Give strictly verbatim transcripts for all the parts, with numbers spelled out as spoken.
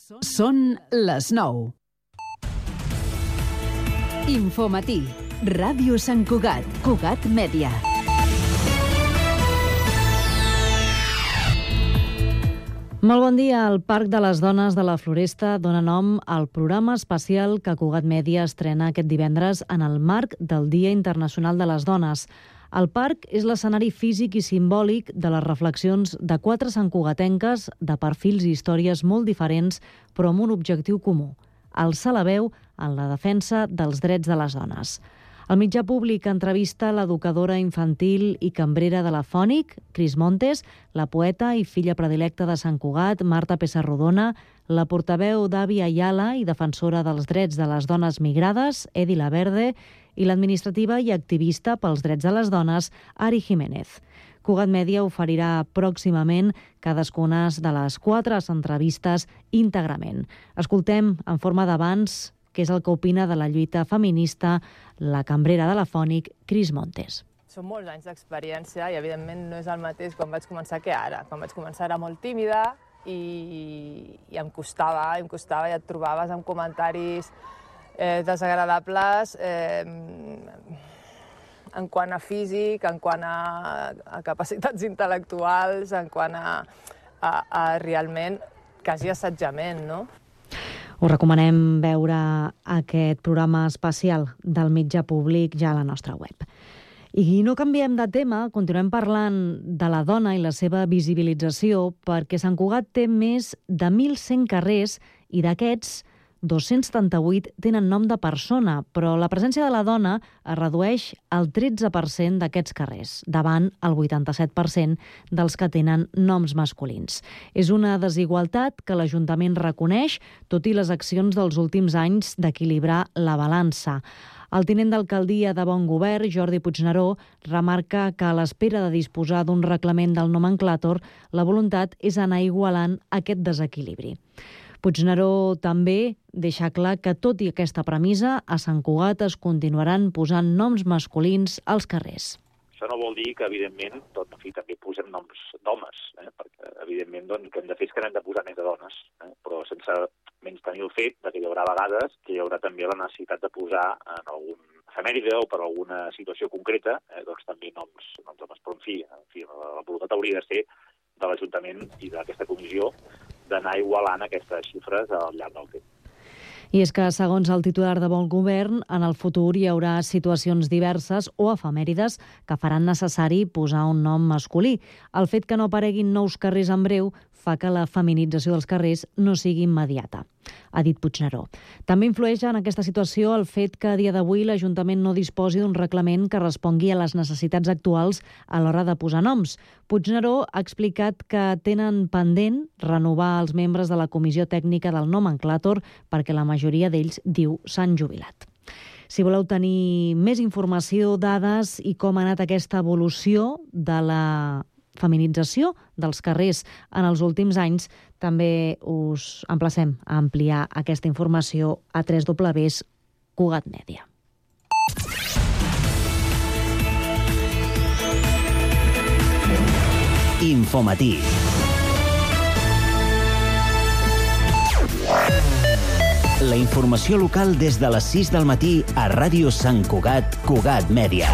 Són les nou. Infomatí. Ràdio Sant Cugat. Cugat Mèdia. Molt bon dia. El Parc de les Dones de la Floresta dona nom al programa especial que Cugat Mèdia estrena aquest divendres en el marc del Dia Internacional de les Dones. El parc és l'escenari físic i simbòlic de les reflexions de quatre santcugatenques de perfils i històries molt diferents, però amb un objectiu comú: alçar la veu en la defensa dels drets de les dones. El mitjà públic entrevista l'educadora infantil i cambrera de la Fònic, Cris Montes, la poeta i filla predilecta de Sant Cugat, Marta Pessarrodona, la portaveu d'Avi Ayala i defensora dels drets de les dones migrades, Edi Laverde, i l'administrativa i activista pels drets de les dones, Ari Jiménez. Cugat Mèdia oferirà pròximament cadascuna de les quatre entrevistes íntegrament. Escoltem en forma d'avanç què és el que opina de la lluita feminista la cambrera de la Fònic, Cris Montes. Són molts anys d'experiència i, evidentment, no és el mateix quan vaig començar que ara. Quan vaig començar era molt tímida i, i em costava, em costava, i et trobaves amb comentaris eh, desagradables eh, en quant a físic, en quant a, a capacitats intel·lectuals, en quant a, a, a realment quasi assetjament, no? Us recomanem veure aquest programa especial del mitjà públic ja a la nostra web. I no canviem de tema, continuem parlant de la dona i la seva visibilització, perquè Sant Cugat té més de mil cent carrers i d'aquests dos-cents setanta-vuit tenen nom de persona, però la presència de la dona es redueix al tretze per cent d'aquests carrers, davant el vuitanta-set per cent dels que tenen noms masculins. És una desigualtat que l'Ajuntament reconeix, tot i les accions dels últims anys d'equilibrar la balança. El tinent d'alcaldia de Bon Govern, Jordi Puigneró, remarca que a l'espera de disposar d'un reglament del nomenclàtor, la voluntat és anar igualant aquest desequilibri. Puigneró també deixa clar que, tot i aquesta premissa, a Sant Cugat es continuaran posant noms masculins als carrers. Això no vol dir que, evidentment, tot, en fi, també posem noms d'homes, eh? perquè, evidentment, doncs, que hem de fer és que n'hem de posar més de dones, eh? però sense menys tenir el fet de que hi haurà vegades que hi haurà també la necessitat de posar en algun efemèride o per alguna situació concreta, eh? doncs també noms, noms d'homes. Però, en fi, en fi la, la voluntat hauria de ser de l'Ajuntament i d'aquesta comissió d'anar igualant aquestes xifres al llarg del temps. I és que, segons el titular de Bon Govern, en el futur hi haurà situacions diverses o efemèrides que faran necessari posar un nom masculí. El fet que no apareguin nous carrers en breu fa que la feminització dels carrers no sigui immediata, ha dit Puigneró. També influeix en aquesta situació el fet que a dia d'avui l'Ajuntament no disposi d'un reglament que respongui a les necessitats actuals a l'hora de posar noms. Puigneró ha explicat que tenen pendent renovar els membres de la Comissió Tècnica del Nomenclàtor perquè la majoria d'ells, diu, s'han jubilat. Si voleu tenir més informació, dades i com ha anat aquesta evolució de la feminització dels carrers en els últims anys, també us emplacem a ampliar aquesta informació a w w w punt cugat media. Infomatí. La informació local des de les sis del matí a Ràdio Sant Cugat, Cugat Mèdia.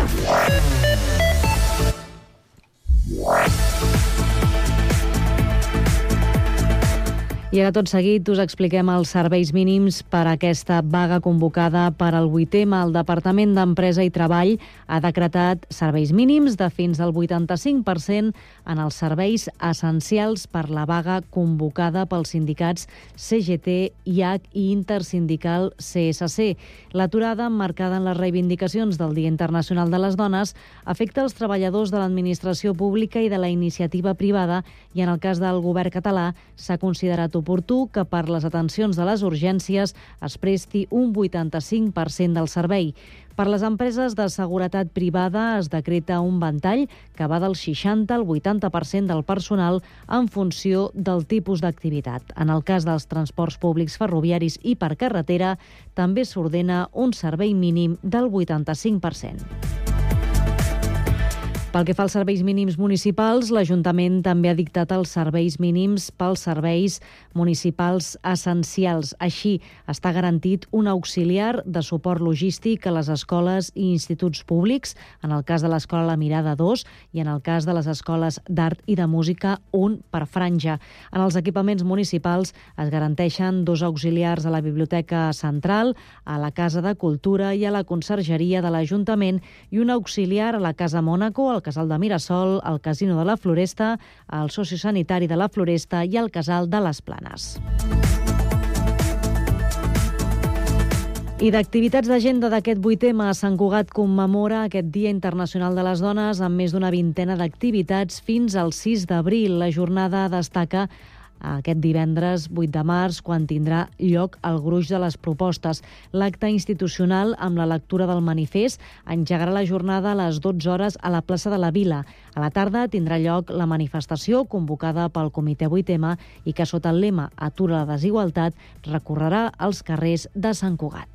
I ara tot seguit us expliquem els serveis mínims per a aquesta vaga convocada per al vuitè M. El Departament d'Empresa i Treball ha decretat serveis mínims de fins al vuitanta-cinc per cent en els serveis essencials per la vaga convocada pels sindicats C G T, I H i Intersindical C S C. L'aturada, emmarcada en les reivindicacions del Dia Internacional de les Dones, afecta els treballadors de l'administració pública i de la iniciativa privada i, en el cas del govern català, s'ha considerat oportú que per les atencions de les urgències es presti un vuitanta-cinc per cent del servei. Per les empreses de seguretat privada es decreta un ventall que va del seixanta al vuitanta per cent del personal en funció del tipus d'activitat. En el cas dels transports públics ferroviaris i per carretera, també s'ordena un servei mínim del vuitanta-cinc per cent. Pel que fa als serveis mínims municipals, l'Ajuntament també ha dictat els serveis mínims pels serveis municipals essencials. Així, està garantit un auxiliar de suport logístic a les escoles i instituts públics, en el cas de l'Escola La Mirada dos i en el cas de les escoles d'art i de música, un per franja. En els equipaments municipals es garanteixen dos auxiliars a la Biblioteca Central, a la Casa de Cultura i a la Consergeria de l'Ajuntament i un auxiliar a la Casa Mònaco, al Casal de Mirasol, al Casino de la Floresta, al Sociosanitari de la Floresta i al Casal de les Planes. I d'activitats d'agenda d'aquest vuit ema, Sant Cugat commemora aquest Dia Internacional de les Dones amb més d'una vintena d'activitats fins al sis d'abril. La jornada destaca aquest divendres vuit de març, quan tindrà lloc el gruix de les propostes. L'acte institucional, amb la lectura del manifest, engegarà la jornada a les dotze hores a la plaça de la Vila. A la tarda tindrà lloc la manifestació convocada pel Comitè vuit ema i que, sota el lema Atura la desigualtat, recorrerà els carrers de Sant Cugat.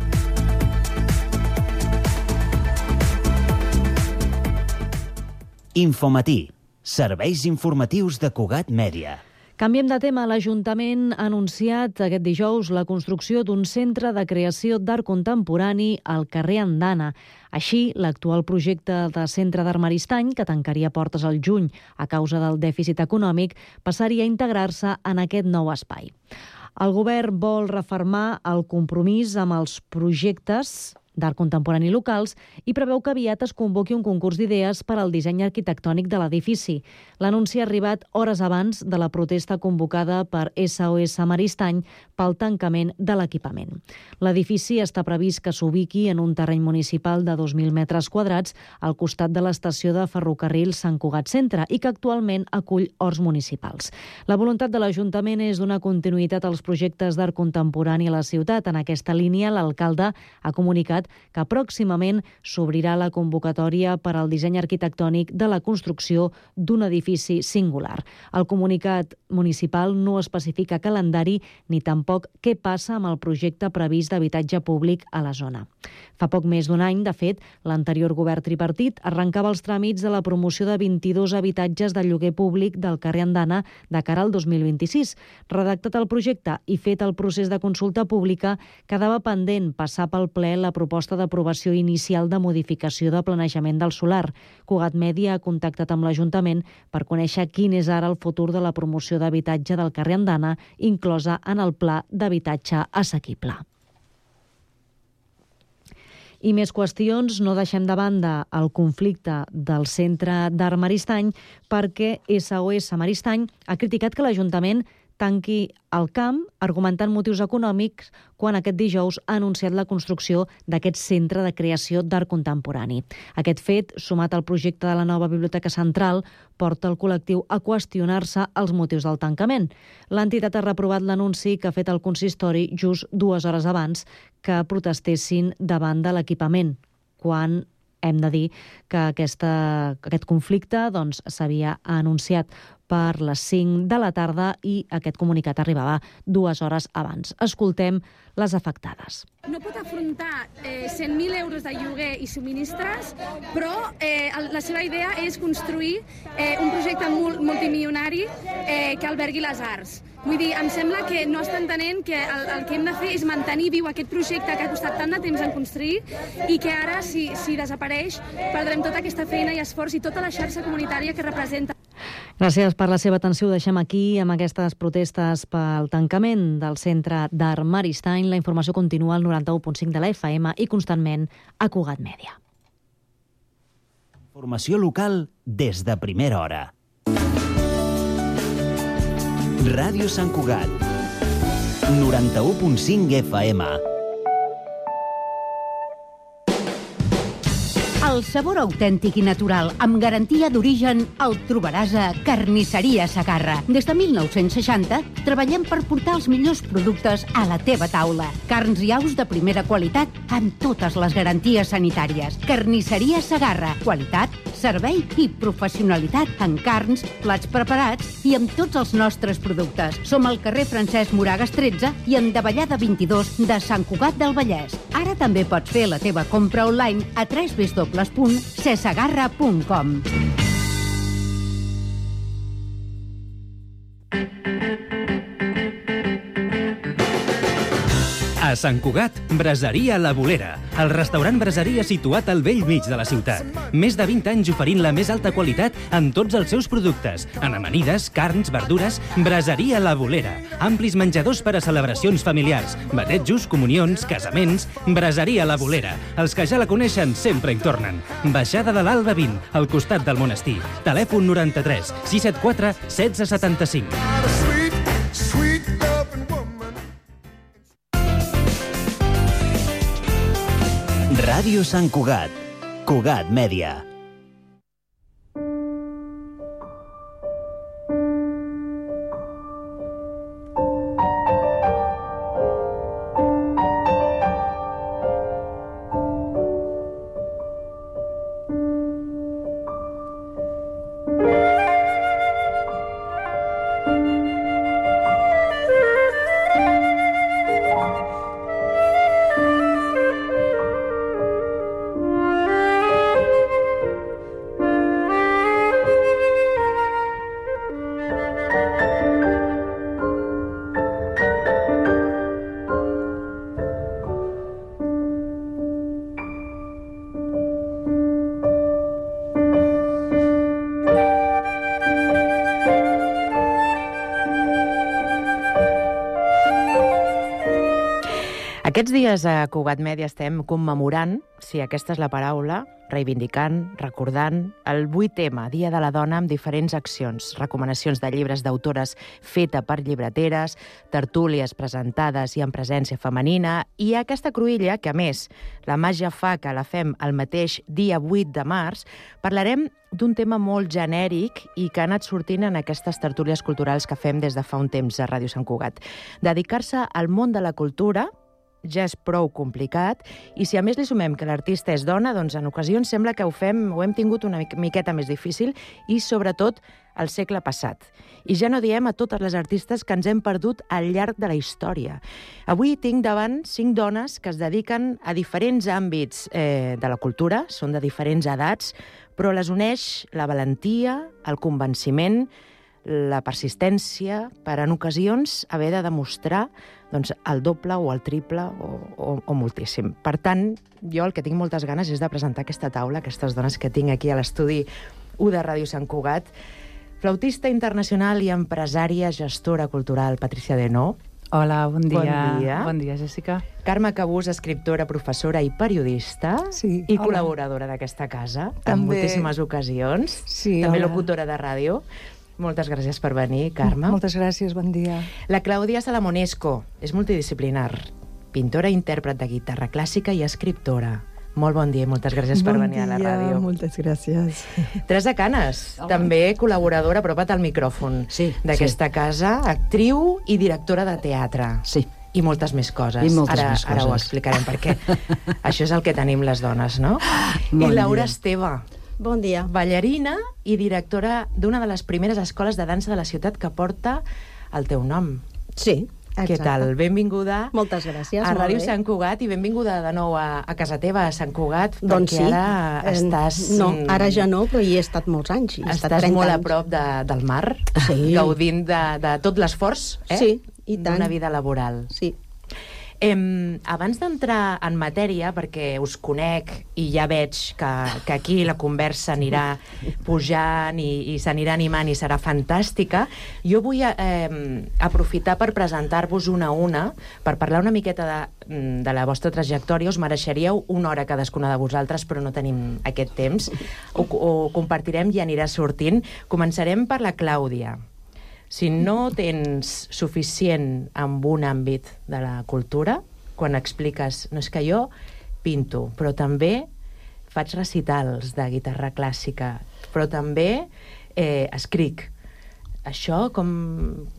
Infomatí. Serveis informatius de Cugat Mèdia. Canviem de tema. L'Ajuntament ha anunciat aquest dijous la construcció d'un centre de creació d'art contemporani al carrer Andana. Així, l'actual projecte de centre d'art Maristany, que tancaria portes al juny a causa del dèficit econòmic, passaria a integrar-se en aquest nou espai. El govern vol refermar el compromís amb els projectes d'art contemporani locals i preveu que aviat es convoqui un concurs d'idees per al disseny arquitectònic de l'edifici. L'anunci ha arribat hores abans de la protesta convocada per S O S Maristany pel tancament de l'equipament. L'edifici està previst que s'ubiqui en un terreny municipal de dos mil metres quadrats al costat de l'estació de ferrocarril Sant Cugat Centre i que actualment acull horts municipals. La voluntat de l'Ajuntament és donar continuïtat als projectes d'art contemporani a la ciutat. En aquesta línia, l'alcalde ha comunicat que pròximament s'obrirà la convocatòria per al disseny arquitectònic de la construcció d'un edifici singular. El comunicat municipal no especifica calendari ni tampoc què passa amb el projecte previst d'habitatge públic a la zona. Fa poc més d'un any, de fet, l'anterior govern tripartit arrencava els tràmits de la promoció de vint-i-dos habitatges de lloguer públic del carrer Andana de cara al dos mil vint-i-sis. Redactat el projecte i fet el procés de consulta pública, quedava pendent passar pel ple la proposta d'aprovació inicial de modificació de planejament del solar. Cugat Mèdia ha contactat amb l'Ajuntament per conèixer quin és ara el futur de la promoció d'habitatge del carrer Andana, inclosa en el pla d'habitatge assequible. I més qüestions. No deixem de banda el conflicte del Centre d'Art Maristany perquè S O S Maristany ha criticat que l'Ajuntament tanqui el camp argumentant motius econòmics quan aquest dijous ha anunciat la construcció d'aquest centre de creació d'art contemporani. Aquest fet, sumat al projecte de la nova Biblioteca Central, porta el col·lectiu a qüestionar-se els motius del tancament. L'entitat ha reprovat l'anunci que ha fet el consistori just dues hores abans que protestessin davant de l'equipament, quan hem de dir que aquesta, aquest conflicte doncs, s'havia anunciat per les cinc de la tarda i aquest comunicat arribava dues hores abans. Escoltem les afectades. No pot afrontar eh, cent mil euros de lloguer i subministres, però eh, la seva idea és construir eh, un projecte mul multimilionari eh, que albergui les arts. Vull dir, em sembla que no està entenent que el, el que hem de fer és mantenir viu aquest projecte que ha costat tant de temps en construir i que ara, si, si desapareix, perdrem tota aquesta feina i esforç i tota la xarxa comunitària que representa. Gràcies per la seva atenció. Ho deixem aquí amb aquestes protestes pel tancament del Centre d'Art Maristany. La informació continua al noranta-u punt cinc de la F M i constantment a Cugat Mèdia. Informació local des de primera hora. Ràdio Sant Cugat, noranta-u punt cinc F M. El sabor autèntic i natural, amb garantia d'origen, el trobaràs a Carnisseria Segarra. Des de mil nou-cents seixanta, treballem per portar els millors productes a la teva taula. Carns i aus de primera qualitat, amb totes les garanties sanitàries. Carnisseria Segarra. Qualitat, servei i professionalitat en carns, plats preparats i amb tots els nostres productes. Som al carrer Francesc Moragas tretze i en Davallada vint-i-dos de Sant Cugat del Vallès. Ara també pots fer la teva compra online a w w w punt cesagarra punt com. A Sant Cugat, Braseria La Bolera, el restaurant braseria situat al bell mig de la ciutat. Més de vint anys oferint la més alta qualitat en tots els seus productes. En amanides, carns, verdures, Braseria La Bolera. Amplis menjadors per a celebracions familiars, batejos, comunions, casaments. Braseria La Bolera. Els que ja la coneixen sempre hi tornen. Baixada de l'Alba vint, al costat del monestir. Telèfon noranta-tres sis set quatre setze setanta-cinc. Ràdio Sant Cugat, Cugat Mèdia. Aquests dies a Cugat Mèdia estem commemorant, si aquesta és la paraula, reivindicant, recordant el vuitè Dia de la Dona amb diferents accions, recomanacions de llibres d'autores feta per llibreteres, tertúlies presentades i amb presència femenina, i aquesta cruïlla, que a més la màgia fa que la fem el mateix dia vuit de març, parlarem d'un tema molt genèric i que ha anat sortint en aquestes tertúlies culturals que fem des de fa un temps a Ràdio Sant Cugat. Dedicar-se al món de la cultura ja és prou complicat, i si a més li sumem que l'artista és dona, doncs en ocasions sembla que ho fem, ho hem tingut una miqueta més difícil, i sobretot al segle passat. I ja no diem a totes les artistes que ens hem perdut al llarg de la història. Avui tinc davant cinc dones que es dediquen a diferents àmbits eh, de la cultura, són de diferents edats, però les uneix la valentia, el convenciment, la persistència, per en ocasions haver de demostrar doncs, el doble o el triple o, o, o moltíssim. Per tant, jo el que tinc moltes ganes és de presentar aquesta taula, aquestes dones que tinc aquí a l'estudi u de Ràdio Sant Cugat. Flautista internacional i empresària, gestora cultural, Patricia Denó. Hola, bon dia. Bon dia. Bon dia, Jessica. Carme Cabús, escriptora, professora i periodista, sí, i hola. Col·laboradora d'aquesta casa, També. en moltíssimes ocasions. Sí, També hola. locutora de ràdio. Moltes gràcies per venir, Carme. Moltes gràcies, bon dia. La Clàudia Salamonesco és multidisciplinar, pintora i intèrpret de guitarra clàssica i escriptora. Molt bon dia i moltes gràcies bon per venir dia, a la ràdio. Moltes gràcies. Teresa Canes, hola. També col·laboradora, apropa't al micròfon, sí, d'aquesta sí. casa, actriu i directora de teatre. Sí. I moltes més coses. I moltes ara, més coses. Ara ho explicarem, perquè això és el que tenim les dones, no? Bon I Laura dia. Esteve. Bon dia. Ballarina i directora d'una de les primeres escoles de dansa de la ciutat que porta el teu nom. Sí, exacte. Què tal? Benvinguda. Moltes gràcies. A Ràdio Sant Cugat i benvinguda de nou a, a casa teva, a Sant Cugat, doncs perquè sí. ara estàs... No, ara ja no, però hi he estat molts anys. He estàs molt anys. A prop de, del mar, sí. gaudint de, de tot l'esforç, eh? Sí, i tant. D'una vida laboral. Sí. Eh, abans d'entrar en matèria, perquè us conec i ja veig que, que aquí la conversa anirà pujant i, i s'anirà animant i serà fantàstica, jo vull eh, aprofitar per presentar-vos una a una, per parlar una miqueta de, de la vostra trajectòria. Us mereixeríeu una hora cadascuna de vosaltres, però no tenim aquest temps. Ho, ho compartirem i anirà sortint. Començarem per la Clàudia. Si no tens suficient en un àmbit de la cultura, quan expliques, no és que jo pinto, però també faig recitals de guitarra clàssica, però també eh, escric. Això com...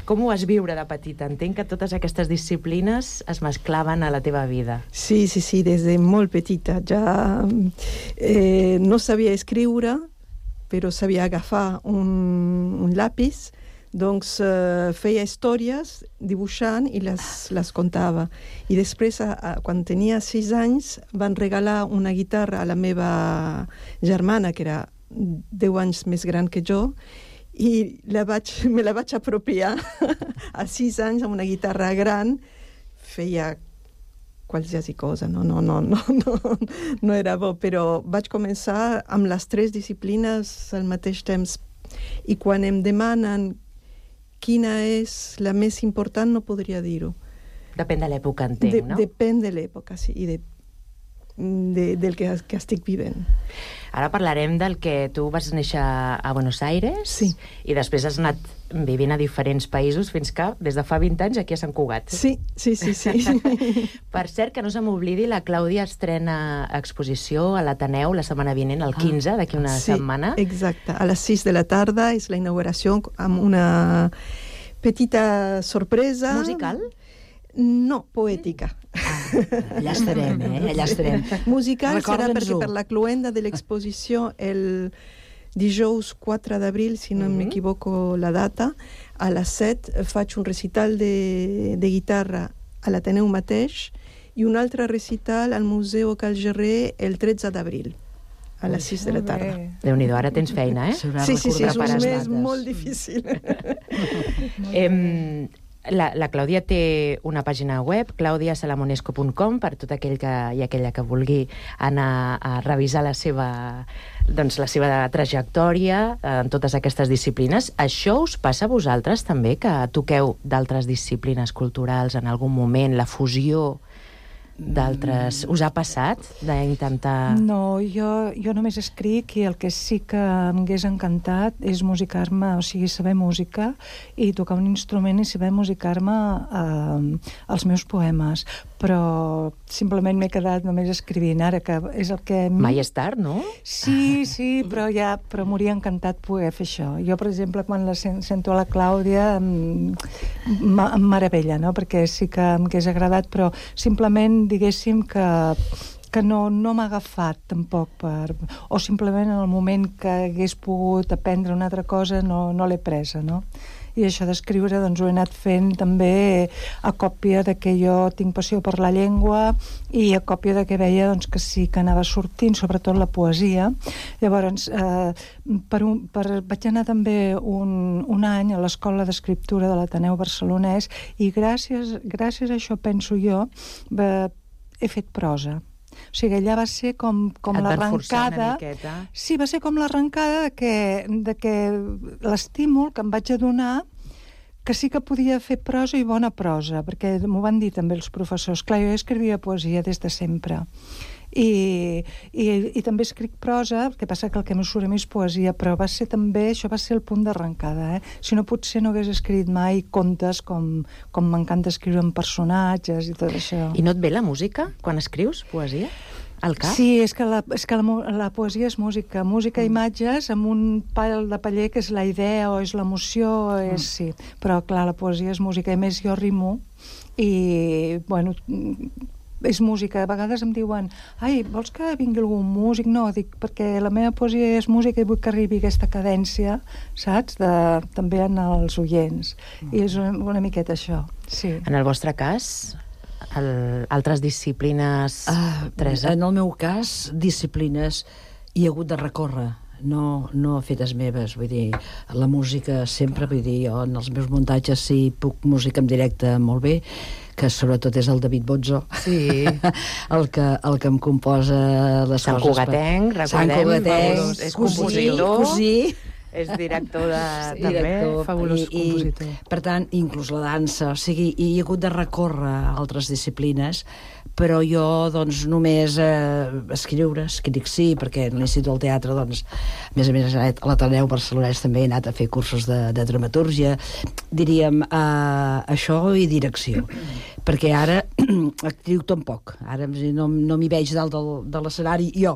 Com ho vas viure de petita? Entenc que totes aquestes disciplines es mesclaven a la teva vida. Sí, sí, sí, des de molt petita. Ja eh, no sabia escriure, però sabia agafar un, un lápiz, doncs eh, feia històries dibuixant i les, les contava. I després, a, quan tenia sis anys, van regalar una guitarra a la meva germana, que era deu anys més gran que jo, i la vaig, me la vaig apropiar a sis anys amb una guitarra gran. Feia qualsiasi cosa, no, no, no, no, no, no era bo, però vaig començar amb les tres disciplines al mateix temps. I quan em demanen quina és la més important, no podria dir-ho. Depèn de l'època, entenc, de, no? Depèn de l'època, sí, i de, de, del que, que estic vivint. Ara parlarem del que tu vas néixer a Buenos Aires, sí, i després has anat vivint a diferents països fins que, des de fa vint anys, aquí a Sant Cugat. Sí, sí, sí, sí. Per cert, que no se m'oblidi, la Clàudia estrena exposició a l'Ateneu la setmana vinent, el quinze, d'aquí una sí, setmana. Exacte. A les sis de la tarda és la inauguració amb una petita sorpresa. Musical? No, poètica. Ah, allà estarem, eh? Allà estarem. Musical serà perquè per la cloenda de l'exposició el dijous quatre d'abril, si no Mm-hmm. m'equivoco la data, a les set faig un recital de, de guitarra a l'Ateneu mateix i un altre recital al Museu Cal Gerrer el tretze d'abril, a les sis de la tarda. Déu-n'hi-do, ara tens feina, eh? Sí, sí, sí, és un mes molt difícil. Em, la, la Clàudia té una pàgina web, claudia salamonesco punt com, per tot aquell que, i aquella que vulgui anar a revisar la seva, doncs, la seva trajectòria en totes aquestes disciplines. Això us passa a vosaltres també, que toqueu d'altres disciplines culturals en algun moment, la fusió d'altres... Us ha passat d'intentar... No, jo, jo només escric i el que sí que m'hagués encantat és musicar-me, o sigui, saber música i tocar un instrument i saber musicar-me eh, els meus poemes. Però simplement m'he quedat només escrivint ara, que és el que... Mai és tard, no? Sí, sí, però ja però m'hauria encantat poder fer això. Jo, per exemple, quan la sen sento a la Clàudia em, em meravella, no? Perquè sí que m'hagués agradat, però simplement diguéssim que, que no, no m'ha agafat tampoc per... O simplement en el moment que hagués pogut aprendre una altra cosa no, no l'he presa, no? I això d'escriure doncs ho he anat fent també a còpia de que jo tinc passió per la llengua i a còpia de que veia doncs, que sí que anava sortint, sobretot la poesia. Llavors, eh, per un, per, vaig anar també un, un any a l'Escola d'Escriptura de l'Ateneu Barcelonès i gràcies, gràcies a això, penso jo, eh, he fet prosa. O sigui, allà va ser com, com l'arrencada... Sí, va ser com l'arrencada de que, de que l'estímul que em vaig adonar que sí que podia fer prosa i bona prosa, perquè m'ho van dir també els professors. Clar, jo escrivia poesia des de sempre. I, i, i també escric prosa, el que passa que el que me surt a mi és poesia, però va ser també, això va ser el punt d'arrencada, eh? Si no, potser no hagués escrit mai contes com, com m'encanta escriure amb personatges i tot això. I no et ve la música quan escrius poesia? Al cap? Sí, és que la, és que la, la poesia és música. Música i Mm. imatges amb un pal de paller que és la idea o és l'emoció, és, mm. sí. Però, clar, la poesia és música. A més, jo rimo i, bueno... és música. A vegades em diuen ai, vols que vingui algun músic? No, dic, perquè la meva poesia és música i vull que arribi aquesta cadència, saps? De, també en els oients. Mm. I és una, una miqueta això, sí. En el vostre cas, el, altres disciplines, uh, Teresa? En el meu cas, disciplines hi ha hagut de recórrer. No, no fetes meves, vull dir, la música sempre, vull dir, jo en els meus muntatges sí puc música en directe molt bé, que sobretot és el David Bozzo, sí. el, que, el que em composa les Sant coses... Cugatenc, recordem, Sant Cugatenc, és compositor, cosí, és director de... sí, també, director, fabulós i, compositor. I, per tant, inclús la dansa, o sigui, hi ha hagut de recórrer a altres disciplines, però jo, doncs, només eh, escriure, escric sí, perquè en l'Institut del Teatre, doncs, a més a més, a l'Ateneu Barcelonès també he anat a fer cursos de, de dramatúrgia, diríem, eh, això i direcció. Perquè ara, actriu tampoc. Ara no, no m'hi veig dalt del, de l'escenari jo.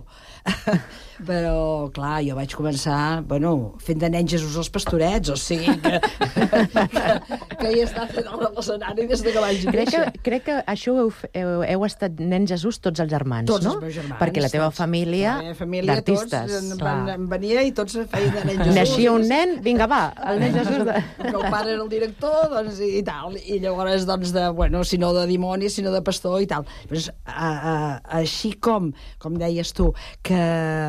Però, clar, jo vaig començar, bueno, fent de nen Jesús els Pastorets, o sigui que, que, que hi he estat fent dalt de l'escenari des de que vaig crec néixer. que, crec que això heu, heu, heu estat nen Jesús tots els germans, tots no? els meus germans. Perquè la teva tots. família, la meva família d'artistes. Tots en, van, en venia i tots feien de nen Jesús. Naixia un nen, vinga, va, el nen Jesús. De... Que el pare era el director, doncs, i, i tal. I llavors, doncs, de, bueno, si no de dimoni, sinó de pastor i tal. Pues, a, a, així com, com deies tu, que,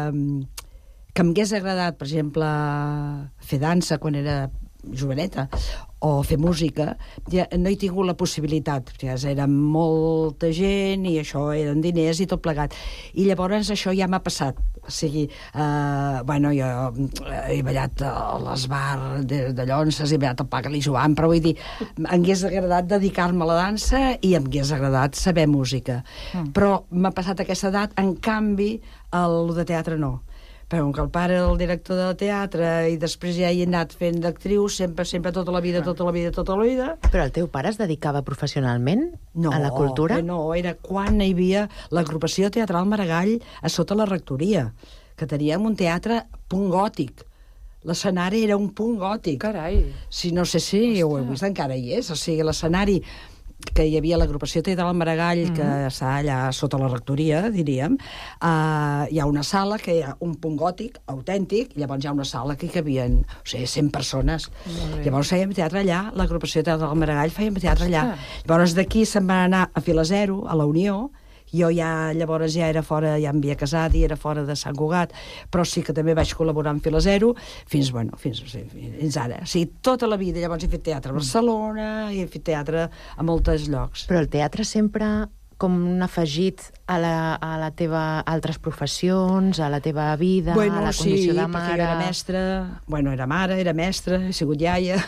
que m'hagués agradat, per exemple, fer dansa quan era joveneta, o fer música, ja no he tingut la possibilitat, perquè era molta gent i això eren diners i tot plegat. I llavors això ja m'ha passat. O sigui, eh, bueno, jo he ballat a l'esbar de, de Llonses, he ballat al Pagal i Joan, però vull dir, m'hagués agradat dedicar-me a la dansa i m'hagués agradat saber música. Mm. Però m'ha passat aquesta edat, en canvi, el de teatre no. Però com que el pare era el director de teatre i després ja hi he anat fent d'actriu sempre, sempre, tota la vida, tota la vida, tota la vida. Però el teu pare es dedicava professionalment no, a la cultura? No, era quan hi havia l'agrupació teatral Maragall a sota la rectoria, que teníem un teatre punt gòtic. L'escenari era un punt gòtic. Carai! Si no sé si ho heu vist, encara hi és. O sigui, l'escenari que hi havia l'agrupació teatral Maragall, mm-hmm. que està allà sota la rectoria, diríem, uh, hi ha una sala que hi ha un punt gòtic autèntic, i llavors hi ha una sala que hi cabien, o sigui, cent persones. Llavors fèiem teatre allà, l'agrupació teatral Maragall fèiem teatre allà. Llavors d'aquí se'n van anar a Fila Zero, a la Unió. Jo ja, llavors ja era fora, ja em havia casat i era fora de Sant Cugat, però sí que també vaig col·laborar amb Fila Zero fins, bueno, fins, sí, fins ara. O sigui, tota la vida, llavors he fet teatre a Barcelona, i he fet teatre a molts llocs. Però el teatre sempre com un afegit a la, a la teva altres professions, a la teva vida, bueno, a la condició sí, de mare... Bueno, era mestra, bueno, era mare, era mestra, he sigut iaia,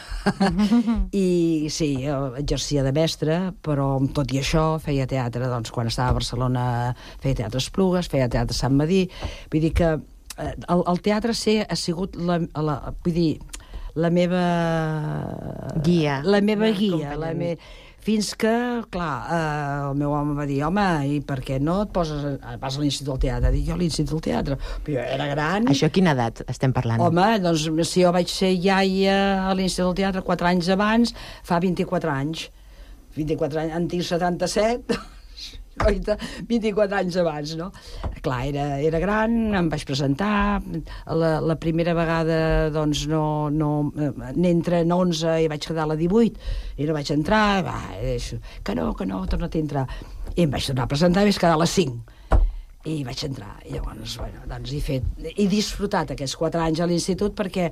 i sí, exercia de mestra, però tot i això feia teatre, doncs, quan estava a Barcelona feia teatre Esplugues, feia teatre Sant Madí, vull dir que el, el teatre sí, ha sigut la, la, vull dir, la meva... Guia. La meva guia, la meva... Fins que, clar, eh, el meu home va dir, home, i per què no et poses, vas a l'Institut del Teatre? Dic, jo a l'Institut del Teatre. Però jo era gran. Això a quina edat estem parlant? Home, doncs si jo vaig ser iaia a l'Institut del Teatre quatre anys abans, fa vint-i-quatre anys. vint-i-quatre anys, en tinc setanta-set, vint-i-quatre anys abans, no? Clar, era, era gran, em vaig presentar, la, la primera vegada, doncs, no, no, n'entra en onze i vaig quedar a la divuit, i no vaig entrar, va, que no, que no, torna't a entrar. I em vaig tornar a presentar i vaig quedar a les cinc. I vaig entrar, i llavors, bueno, doncs he fet, he disfrutat aquests quatre anys a l'institut perquè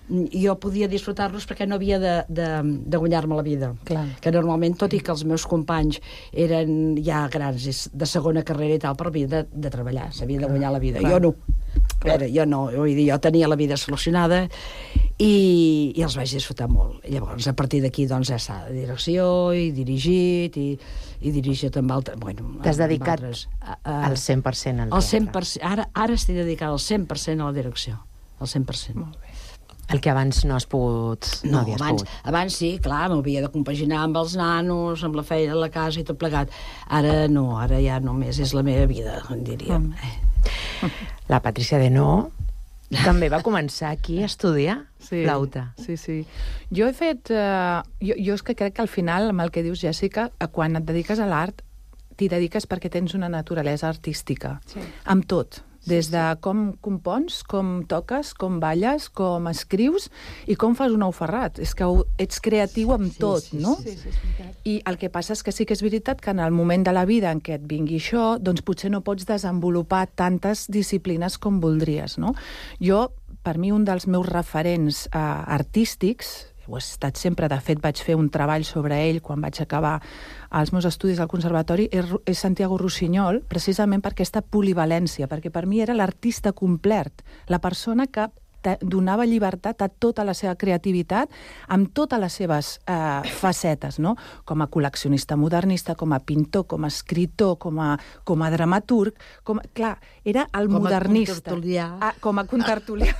jo podia disfrutar-los perquè no havia de, de, de guanyar-me la vida. Clar. Que normalment, tot i que els meus companys eren ja grans, de segona carrera i tal, però havien de, de treballar, s'havien de guanyar la vida. Clar. Jo no. Veure, jo no, vull dir, jo tenia la vida solucionada i, i els vaig disfrutar molt. I llavors, a partir d'aquí, doncs, ja està, de direcció, i dirigit, i, i dirigit amb altres... Bueno, t'has dedicat altres, a, a, al cent per cent al teatre. teatre. cent per cent, ara, ara estic dedicada al cent per cent a la direcció. Al cent per cent. Molt bé. El que abans no has pogut... No, No, havies abans, pogut. abans sí, clar, m'havia de compaginar amb els nanos, amb la feina a la casa i tot plegat. Ara no, ara ja només és la meva vida, diríem. Mm. La Patricia Denó també va començar aquí a estudiar sí, flauta. Sí, sí. Jo he fet... Uh, jo, jo és que crec que al final, amb el que dius, Jèssica, quan et dediques a l'art, t'hi dediques perquè tens una naturalesa artística. Sí. Amb tot. Des de com compons, com toques, com balles, com escrius i com fas un ou ferrat. És que ets creatiu amb Sí, tot, sí, no? sí, sí, sí. I el que passa és que sí que és veritat que en el moment de la vida en què et vingui això, doncs potser no pots desenvolupar tantes disciplines com voldries, no? Jo, per mi, un dels meus referents eh, artístics, ho he estat sempre, de fet vaig fer un treball sobre ell quan vaig acabar els meus estudis al conservatori, és Santiago Rossinyol, precisament per aquesta polivalència, perquè per mi era l'artista complet, la persona que donava llibertat a tota la seva creativitat amb totes les seves eh, facetes, no? Com a col·leccionista modernista, com a pintor, com a escritor, com a, com a dramaturg, com, clar, era el com modernista. A contertulià. Ah, com a contertulià.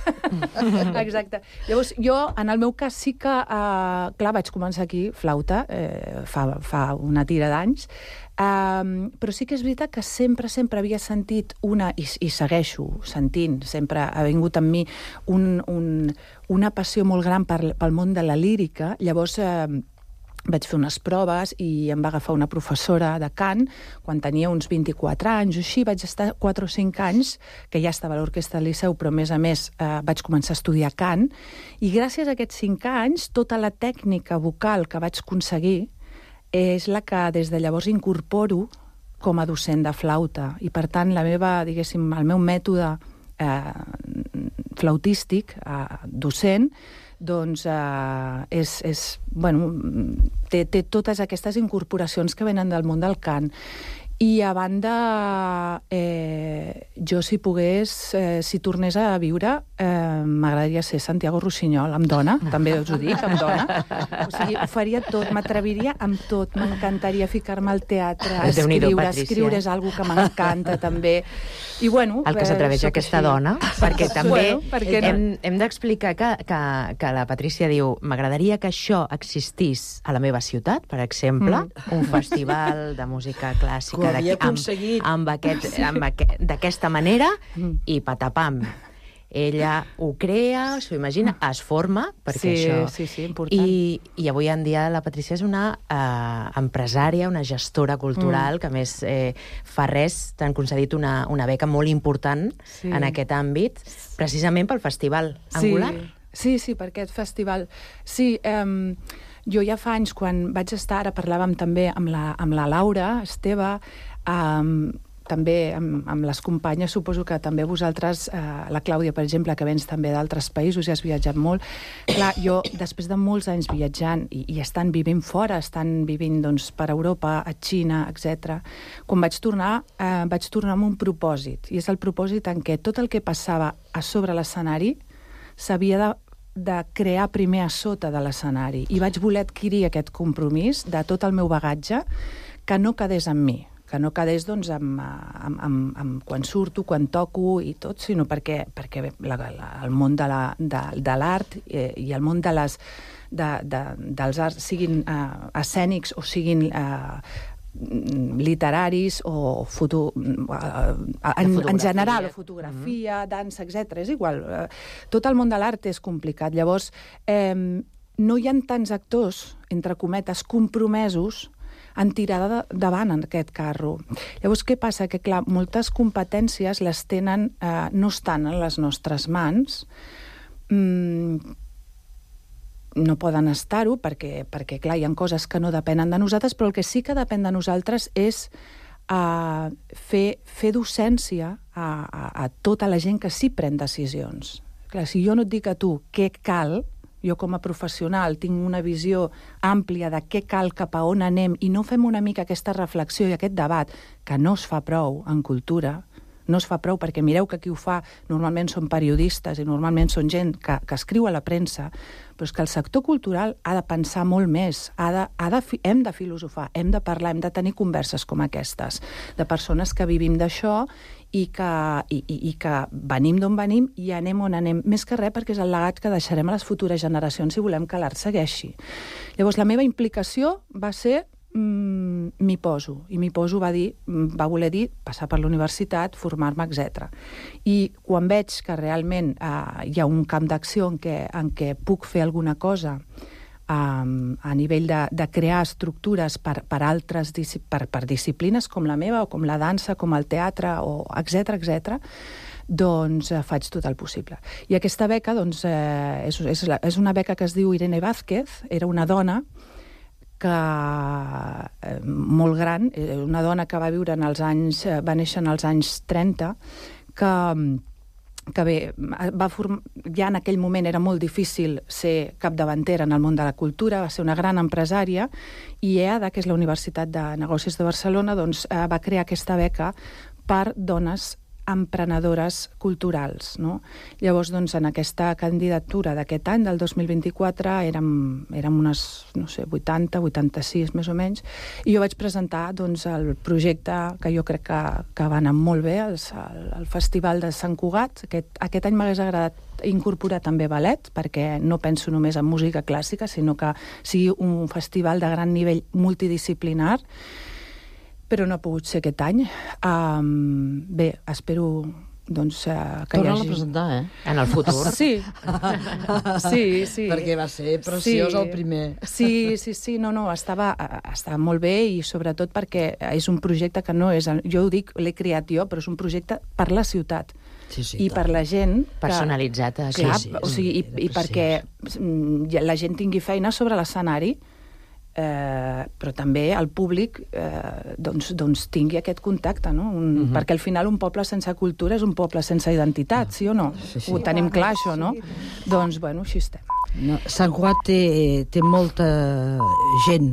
Exacte. Llavors, jo, en el meu cas, sí que, eh, clar, vaig començar aquí, flauta, eh, fa, fa una tira d'anys, Um, però sí que és veritat que sempre, sempre havia sentit una, i, i segueixo sentint, sempre ha vingut en mi un, un, una passió molt gran per, pel món de la lírica. Llavors eh, vaig fer unes proves i em va agafar una professora de cant quan tenia uns vint-i-quatre anys o així. Vaig estar quatre o cinc anys, que ja estava a l'orquestra del Liceu, però a més a més eh, vaig començar a estudiar cant, i gràcies a aquests cinc anys tota la tècnica vocal que vaig aconseguir és la que des de llavors incorporo com a docent de flauta. I per tant, la meva, diguéssim, el meu mètode eh, flautístic, eh, docent, doncs eh, és, és, bueno, té, té totes aquestes incorporacions que venen del món del cant. I a banda, eh, jo si pogués, eh, si tornés a viure, eh, m'agradaria ser Santiago Rossinyol, amb dona, també us ho dic, amb dona. O sigui, ho faria tot, m'atreviria amb tot, m'encantaria ficar-me al teatre, a escriure, escriure és algo que m'encanta també. I bueno... El que s'atreveix aquesta així. Dona, perquè també bueno, perquè no? hem, hem d'explicar que, que, que la Patrícia diu m'agradaria que això existís a la meva ciutat, per exemple, mm. un festival de música clàssica ho havia aconseguit amb, amb aquest, amb aquest, d'aquesta manera mm. i patapam. Ella ho crea, s'ho imagina, es forma, perquè sí, això... Sí, sí, important. I, I avui en dia la Patrícia és una eh, empresària, una gestora cultural, mm. que a més eh, fa res, t'han concedit una, una beca molt important sí. en aquest àmbit, precisament pel Festival Angular. Sí, sí, sí, per aquest festival. Sí, eh, jo ja fa anys, quan vaig estar, ara parlàvem també amb la, amb la Laura Esteve, eh, també amb, amb les companyes, suposo que també vosaltres, eh, la Clàudia, per exemple, que vens també d'altres països i has viatjat molt. Clar, jo, després de molts anys viatjant i, i estan vivint fora, estan vivint doncs, per Europa, a Xina, etcètera, quan vaig tornar, eh, vaig tornar amb un propòsit, i és el propòsit en què tot el que passava a sobre l'escenari s'havia de de crear primer a sota de l'escenari. I vaig voler adquirir aquest compromís de tot el meu bagatge que no quedés en mi, que no quedés doncs, amb, amb, amb, amb quan surto, quan toco i tot, sinó perquè, perquè la, la, el món de l'art la, de, de l'art eh, i el món de les, de, de, dels arts, siguin eh, escènics o siguin eh, literaris o foto, en, en general, o fotografia, mm-hmm. dansa, etcètera. És igual. Tot el món de l'art és complicat. Llavors, eh, no hi ha tants actors, entre cometes, compromesos en tirada davant en aquest carro. Llavors, què passa? Que, clar, moltes competències les tenen, eh, no estan en les nostres mans, mm, no poden estar-ho perquè, perquè, clar, hi ha coses que no depenen de nosaltres, però el que sí que depèn de nosaltres és uh, fer, fer docència a, a, a tota la gent que sí pren decisions. Clar, si jo no et dic a tu què cal, jo com a professional tinc una visió àmplia de què cal, cap a on anem, i no fem una mica aquesta reflexió i aquest debat, que no es fa prou en cultura, no es fa prou, perquè mireu que qui ho fa normalment són periodistes i normalment són gent que, que escriu a la premsa, però és que el sector cultural ha de pensar molt més, ha de, ha de, hem de filosofar, hem de parlar, hem de tenir converses com aquestes, de persones que vivim d'això i que, i, i, i que venim d'on venim i anem on anem, més que res perquè és el legat que deixarem a les futures generacions si volem que l'art segueixi. Llavors, la meva implicació va ser mm, m'hi poso, i m'hi poso va dir, va voler dir passar per la universitat, formar-me, etcètera. I quan veig que realment eh, hi ha un camp d'acció en què, en què puc fer alguna cosa Um, a nivell de, de crear estructures per, per altres per, per disciplines com la meva o com la dansa, com el teatre, o etcètera, etcètera, doncs eh, faig tot el possible. I aquesta beca doncs, eh, és, és, la, és una beca que es diu Irene Vázquez, era una dona que eh, molt gran, una dona que va viure en els anys, eh, va néixer en els anys trenta, que que bé, va formar, ja en aquell moment era molt difícil ser capdavantera en el món de la cultura, va ser una gran empresària, i E A D A, que és la Universitat de Negocis de Barcelona, doncs, eh, va crear aquesta beca per dones emprenedores culturals, no? Llavors, doncs, en aquesta candidatura d'aquest any, del dos mil vint-i-quatre, érem, érem unes, no sé, vuitanta, vuitanta-sis, més o menys, i jo vaig presentar, doncs, el projecte que jo crec que, que va anar molt bé, el, el Festival de Sant Cugat. Aquest, aquest any m'hagués agradat incorporar també ballet, perquè no penso només en música clàssica, sinó que sigui un festival de gran nivell multidisciplinar, però no ha pogut ser aquest any. Um, bé, espero doncs, uh, que Torna-la hi hagi... a presentar, eh? En el futur. Sí, sí, sí. Perquè va ser preciós sí. el primer. Sí, sí, sí, no, no, estava, estava molt bé i sobretot perquè és un projecte que no és... Jo ho dic, l'he creat jo, però és un projecte per la ciutat. Sí, sí, I per la gent... Que, personalitzat. A... Clar, sí, sí, o sigui, i, i perquè la gent tingui feina sobre l'escenari, eh, però també el públic eh, doncs, doncs tingui aquest contacte, no? Un, uh-huh. Perquè al final un poble sense cultura és un poble sense identitat, sí o no? Sí, sí. Ho tenim clar, això, no? Doncs, bueno, així estem. No, Sant Cugat té, té molta gent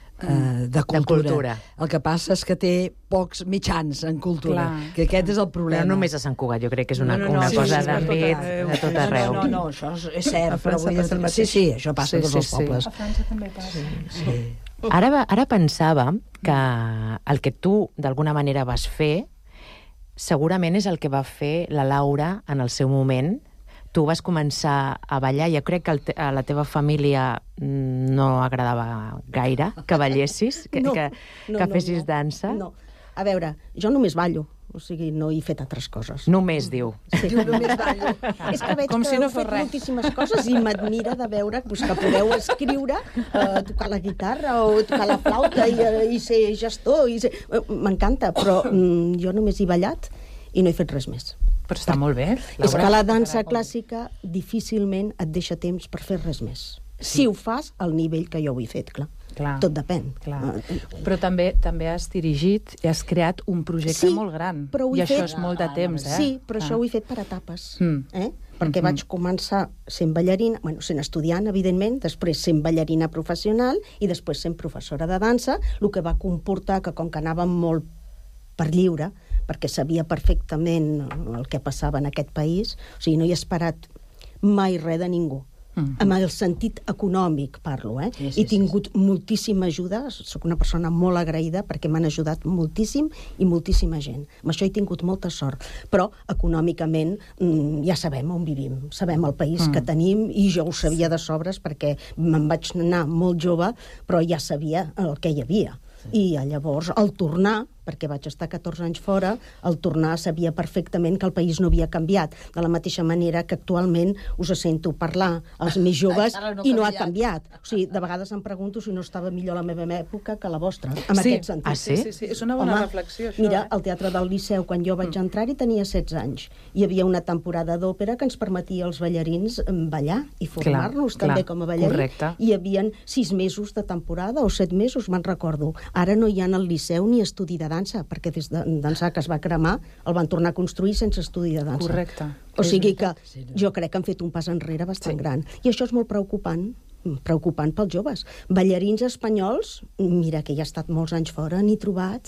eh, de, cultura. de cultura. El que passa és que té pocs mitjans en cultura, clar, que aquest és el problema. Però no només a Sant Cugat, jo crec que és una, no, no, no, una sí, cosa sí, d'àmbit de tot arreu. No, no, no, això és cert, però vull dir... Sí, sí, això passa a tots els pobles. A França també passa. Sí, sí. Ara, ara pensava que el que tu d'alguna manera vas fer segurament és el que va fer la Laura en el seu moment. Tu vas començar a ballar, jo crec que el te a la teva família no agradava gaire que ballessis, que, no, que, no, que no, fessis no, dansa. No, a veure, jo només ballo, o sigui, no he fet altres coses. Només, diu. Sí, només ballo. És que veig Com que si heu no fos fet res. moltíssimes coses i m'admira de veure pues, que podeu escriure, eh, tocar la guitarra o tocar la flauta i, eh, i ser gestor. I ser... eh, M'encanta, però mm, jo només he ballat i no he fet res més. Però està molt bé. És que la dansa clàssica difícilment et deixa temps per fer res més. Si ho fas al nivell que jo ho he fet, clar. Clar. Tot depèn. Clar. Però també també has dirigit i has creat un projecte Sí, molt gran. però ho he I això fet- és molt de temps, eh? Sí, però Ah. això ho he fet per etapes. Mm. Eh? Perquè Mhm. vaig començar sent ballarina, bueno, sent estudiant, evidentment, després sent ballarina professional i després sent professora de dansa, el que va comportar que, com que anàvem molt per lliure, perquè sabia perfectament el que passava en aquest país, o sigui, no he esperat mai res de ningú. Mm. Amb el sentit econòmic parlo, eh? Sí, sí, He tingut moltíssima ajuda, sóc una persona molt agraïda perquè m'han ajudat moltíssim i moltíssima gent. Amb això he tingut molta sort. Però econòmicament mm, ja sabem on vivim, sabem el país Mm. que tenim i jo ho sabia de sobres perquè me'n vaig anar molt jove, però ja sabia el que hi havia. I llavors, al tornar, perquè vaig estar catorze anys fora, al tornar sabia perfectament que el país no havia canviat, de la mateixa manera que actualment us sento parlar als més joves Encara no ha i no ha canviat. canviat. O sigui, de vegades em pregunto si no estava millor la meva època que la vostra, en Sí. aquest sentit. Ah, sí? Sí, sí, és una bona Home, reflexió, això. Mira, eh? al Teatre del Liceu, quan jo vaig entrar-hi, tenia setze anys. Hi havia una temporada d'òpera que ens permetia als ballarins em, ballar i formar-nos Clar, també clar, com a ballarins. correcte. Hi havia sis mesos de temporada o set mesos, me'n recordo. Ara no hi ha al Liceu ni estudi de dansa, perquè des de d'ençà que es va cremar el van tornar a construir sense estudi de dansa. Correcte. O sigui que jo crec que han fet un pas enrere bastant Sí. gran. I això és molt preocupant, preocupant pels joves. Ballarins espanyols, mira que ja he estat molts anys fora, n'he trobat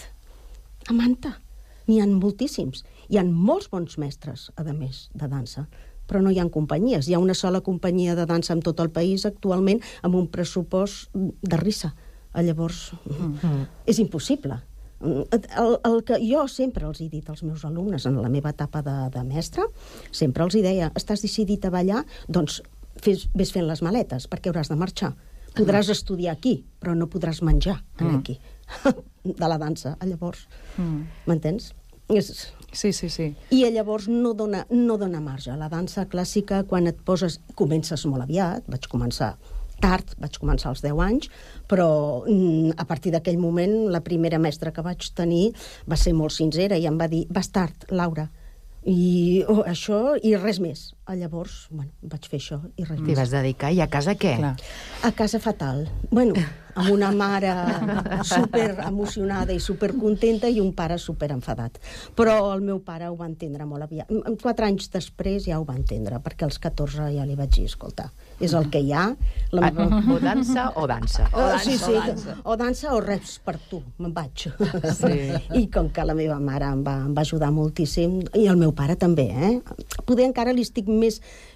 a manta. N'hi ha moltíssims. Hi ha molts bons mestres, a més, de dansa, però no hi ha companyies. Hi ha una sola companyia de dansa en tot el país actualment amb un pressupost de risa. Llavors, mm. és impossible. El, el que jo sempre els he dit als meus alumnes en la meva etapa de, de mestre, sempre els hi deia, estàs decidit a ballar, doncs fes, ves fent les maletes, perquè hauràs de marxar. Podràs mm. estudiar aquí, però no podràs menjar mm. aquí, de la dansa. Llavors, m'entens? Mm. És... Sí, sí, sí. I llavors no dona, no dona marge. La dansa clàssica, quan et poses... Comences molt aviat, vaig començar tard, vaig començar als deu anys, però mm, a partir d'aquell moment la primera mestra que vaig tenir va ser molt sincera i em va dir, vas tard, Laura, i oh, això i res més. Llavors, bueno, vaig fer això i res T'hi més. vas dedicar i a casa què? Clar. A casa fatal. Bueno, amb una mare super emocionada i super contenta i un pare super enfadat. Però el meu pare ho va entendre molt aviat. Quatre anys després ja ho va entendre, perquè als catorze ja li vaig dir, escolta, és el que hi ha. La meva... O dansa o dansa. O dansa, sí, sí, o dansa. O dansa o res per tu, me'n vaig. Sí. I com que la meva mare em va, em va ajudar moltíssim, i el meu pare també, eh? Poder encara li estic més,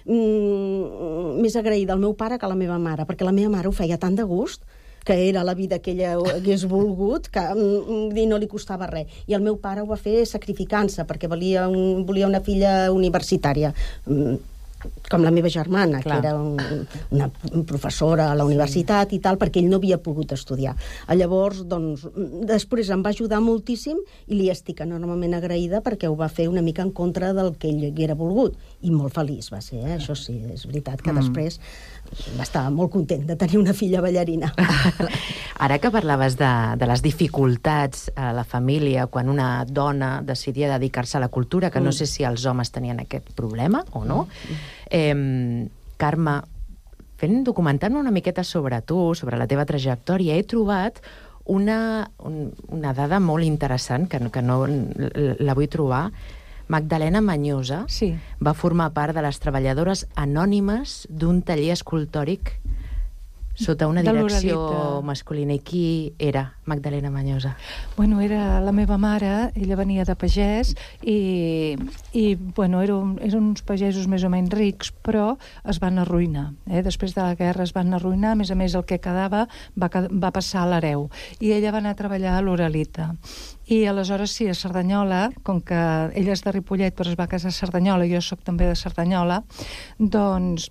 mm, més agraïda al meu pare que a la meva mare, perquè la meva mare ho feia tan de gust, que era la vida que ella hagués volgut, que mm, no li costava res. I el meu pare ho va fer sacrificant-se, perquè volia, un, volia una filla universitària, com la meva germana, Clar. que era un, una professora a la universitat sí. i tal, perquè ell no havia pogut estudiar. Llavors, doncs, després em va ajudar moltíssim i li estic enormement agraïda perquè ho va fer una mica en contra del que ell haguera volgut. I molt feliç va ser, eh? Això sí, és veritat que mm. després va estar molt content de tenir una filla ballarina. Ara que parlaves de, de les dificultats a la família quan una dona decidia dedicar-se a la cultura, que mm. no sé si els homes tenien aquest problema o no, mm. eh, Carme, fent documentant-me una miqueta sobre tu, sobre la teva trajectòria, he trobat una, un, una dada molt interessant que, que no la vull trobar. Magdalena Mañosa sí. va formar part de les treballadores anònimes d'un taller escultòric sota una direcció masculina. I qui era Magdalena Mañosa? Bueno, era la meva mare, ella venia de pagès i, i bueno, eren, eren uns pagesos més o menys rics, però es van arruïnar. Eh? Després de la guerra es van arruïnar, a més a més el que quedava va, va passar a l'hereu. I ella va anar a treballar a l'Uralita. I aleshores sí, a Cerdanyola, com que ella és de Ripollet però es va casar a Cerdanyola, jo sóc també de Cerdanyola, doncs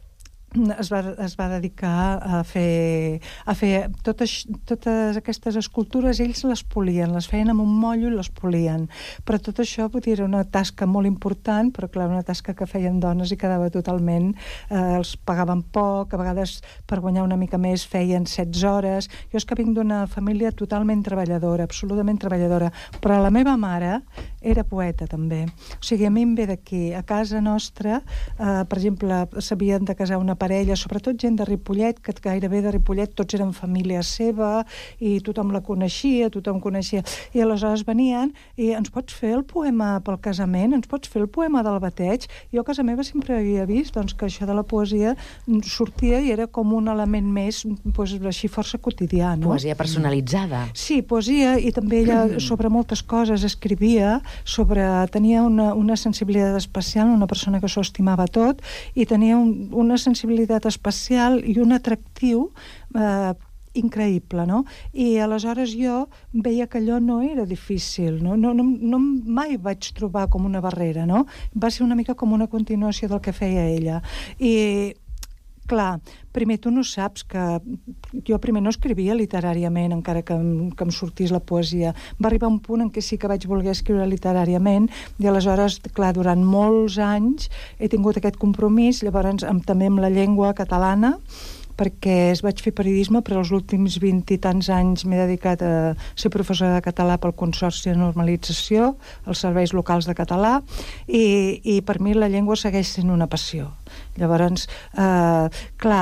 es va, es va dedicar a fer, a fer totes, totes aquestes escultures, ells les polien, les feien amb un mollo i les polien. Però tot això dir, era una tasca molt important, però clar, una tasca que feien dones i quedava totalment... Eh, els pagaven poc, a vegades per guanyar una mica més feien setze hores. Jo és que vinc d'una família totalment treballadora, absolutament treballadora, però la meva mare era poeta també. O sigui, a mi em ve d'aquí. A casa nostra, eh, per exemple, s'havien de casar una parella, sobretot gent de Ripollet, que gairebé de Ripollet tots eren família seva i tothom la coneixia, tothom coneixia. I aleshores venien i ens pots fer el poema pel casament, ens pots fer el poema del bateig. Jo a casa meva sempre havia vist doncs, que això de la poesia sortia i era com un element més doncs, així força quotidià. No? Poesia personalitzada. Sí, poesia, i també ella sobre moltes coses escrivia, sobre, tenia una, una sensibilitat especial, una persona que s'ho estimava tot, i tenia un, una sensibilitat especial i un atractiu eh, increïble, no? I aleshores jo veia que allò no era difícil, no? No, no, no mai vaig trobar com una barrera, no? Va ser una mica com una continuació del que feia ella. I clar, primer tu no saps que... Jo primer no escrivia literàriament, encara que em, que em sortís la poesia. Va arribar un punt en què sí que vaig voler escriure literàriament, i aleshores, clar, durant molts anys he tingut aquest compromís, llavors amb, també amb la llengua catalana, perquè es vaig fer periodisme, però els últims vint i tants anys m'he dedicat a ser professora de català pel Consorci de Normalització, als serveis locals de català, i, i per mi la llengua segueix sent una passió. Llavors, eh, clar,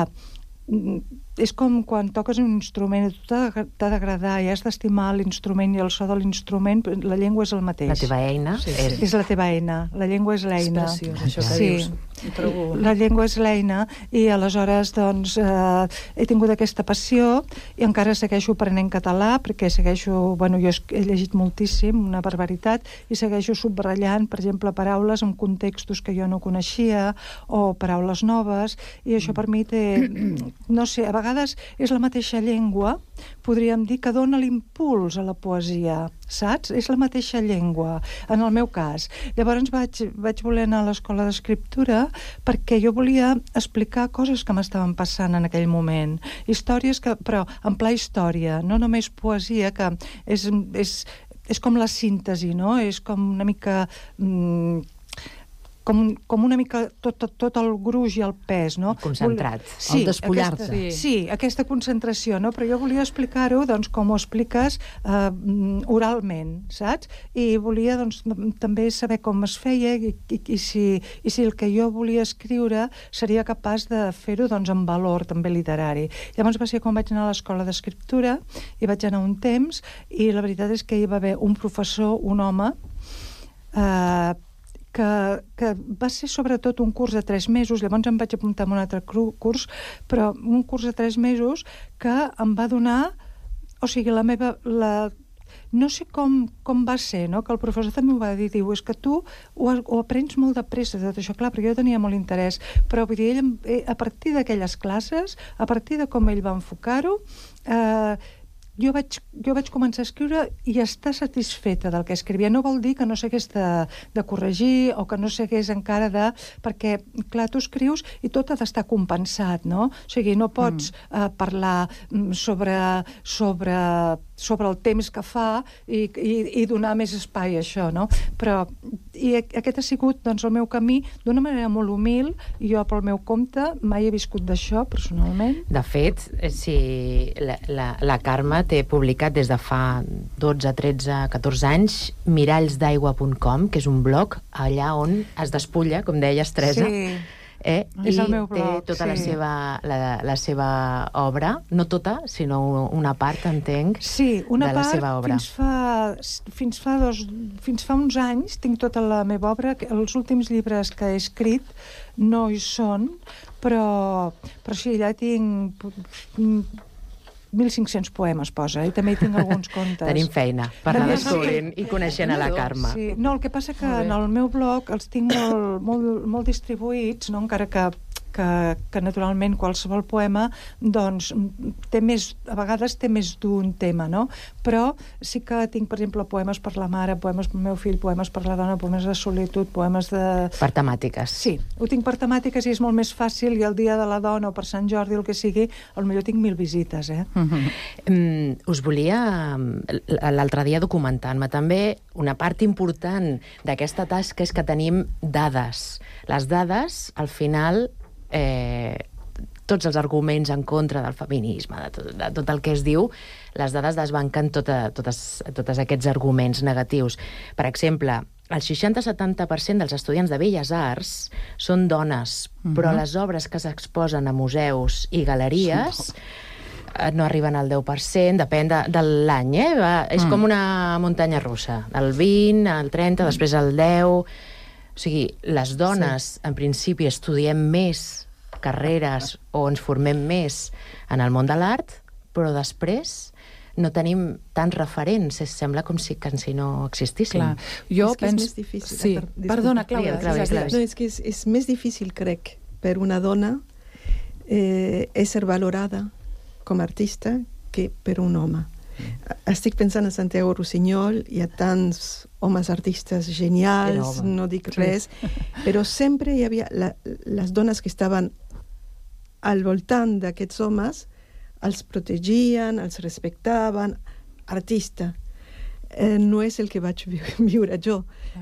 és com quan toques un instrument, tu t'ha d'agradar i has d'estimar l'instrument i el so de l'instrument, la llengua és el mateix. La teva eina? Sí, sí. És la teva eina, la llengua és l'eina. És preciós, això que sí. dius. Trobo... La llengua és l'eina, i aleshores doncs, eh, he tingut aquesta passió i encara segueixo aprenent català, perquè segueixo, bueno, jo he llegit moltíssim, una barbaritat, i segueixo subratllant, per exemple, paraules en contextos que jo no coneixia, o paraules noves, i això per mi té, no sé, a vegades és la mateixa llengua, podríem dir, que dona l'impuls a la poesia, saps? És la mateixa llengua, en el meu cas. Llavors vaig, vaig voler anar a l'escola d'escriptura perquè jo volia explicar coses que m'estaven passant en aquell moment. Històries que, però en pla història, no només poesia, que és, és, és com la síntesi, no? És com una mica... Mm, com, com una mica tot, tot, tot el gruix i el pes, no? Concentrat. Sí, el despullar-te. Aquesta, sí. sí, aquesta concentració, no? Però jo volia explicar-ho, doncs, com ho expliques eh, oralment, saps? I volia, doncs, també saber com es feia i, i, i, si, i si el que jo volia escriure seria capaç de fer-ho, doncs, amb valor també literari. Llavors va ser quan vaig anar a l'escola d'escriptura, i vaig anar un temps, i la veritat és que hi va haver un professor, un home, eh, que, que va ser sobretot un curs de tres mesos, llavors em vaig apuntar a un altre curs, però un curs de tres mesos que em va donar, o sigui, la meva... La, no sé com, com va ser, no? Que el professor també ho va dir, diu, és que tu ho, ho aprens molt de pressa, tot això, clar, perquè jo tenia molt interès, però vull dir, ell, a partir d'aquelles classes, a partir de com ell va enfocar-ho, eh, jo vaig, jo vaig començar a escriure i estar satisfeta del que escrivia. No vol dir que no s'hagués de, de corregir o que no s'hagués encara de... Perquè, clar, tu escrius i tot ha d'estar compensat, no? O sigui, no pots mm. eh, parlar sobre, sobre, sobre el temps que fa i, i, i donar més espai a això, no? Però i aquest ha sigut, doncs, el meu camí d'una manera molt humil, i jo, pel meu compte, mai he viscut d'això, personalment. De fet, si la, la, la Carme té publicat des de fa dotze, tretze, catorze anys miralls d'aigua punt com, que és un blog allà on es despulla, com deies, Teresa. Sí. Eh? És I el meu blog, té tota sí. la, seva, la, la seva obra, no tota, sinó una part, entenc, sí, una de part, la seva obra. Fins fa, fins, fa dos, fins fa uns anys tinc tota la meva obra. Els últims llibres que he escrit no hi són, però, però sí, allà tinc mil cinc-cents poemes, posa, i també hi tinc alguns contes. Tenim feina per anar descobrint i coneixent a la Carme. Sí. No, el que passa que en el meu blog els tinc molt, molt, molt distribuïts, no? Encara que Que, que naturalment qualsevol poema doncs té més, a vegades té més d'un tema, no? Però sí que tinc, per exemple, poemes per la mare, poemes pel meu fill, poemes per la dona, poemes de solitud, poemes de... Per temàtiques. Sí, ho tinc per temàtiques i és molt més fàcil, i el dia de la dona o per Sant Jordi, el que sigui, potser tinc mil visites, eh? Mm-hmm. mm, us volia, l'altre dia documentant-me també, una part important d'aquesta tasca és que tenim dades. Les dades, al final, Eh, tots els arguments en contra del feminisme, de tot, de tot el que es diu, les dades desbanquen tota, totes, tots aquests arguments negatius. Per exemple, el seixanta a setanta per cent dels estudiants de Belles Arts són dones, uh-huh. però les obres que s'exposen a museus i galeries no, no arriben al deu per cent, depèn de, de l'any, eh? Va, és uh-huh. com una muntanya russa, el vint, el trenta, uh-huh. després el deu... O sigui, les dones, sí. en principi, estudiem més carreres o ens formem més en el món de l'art, però després no tenim tants referents. Sembla com si, que si no existissin. Clar. Jo és que penso... és més difícil. Sí. Per... Perdona, Clàudia. Clàudia, Clàudia. No, és que és, és més difícil, crec, per una dona eh, ésser valorada com a artista que per un home. Estic pensant en Santiago Rossinyol, hi ha tants homes artistes genials, no dic res, però sempre hi havia la, les dones que estaven al voltant d'aquests homes, els protegien, els respectaven, artista. Eh, no és el que vaig vi viure jo.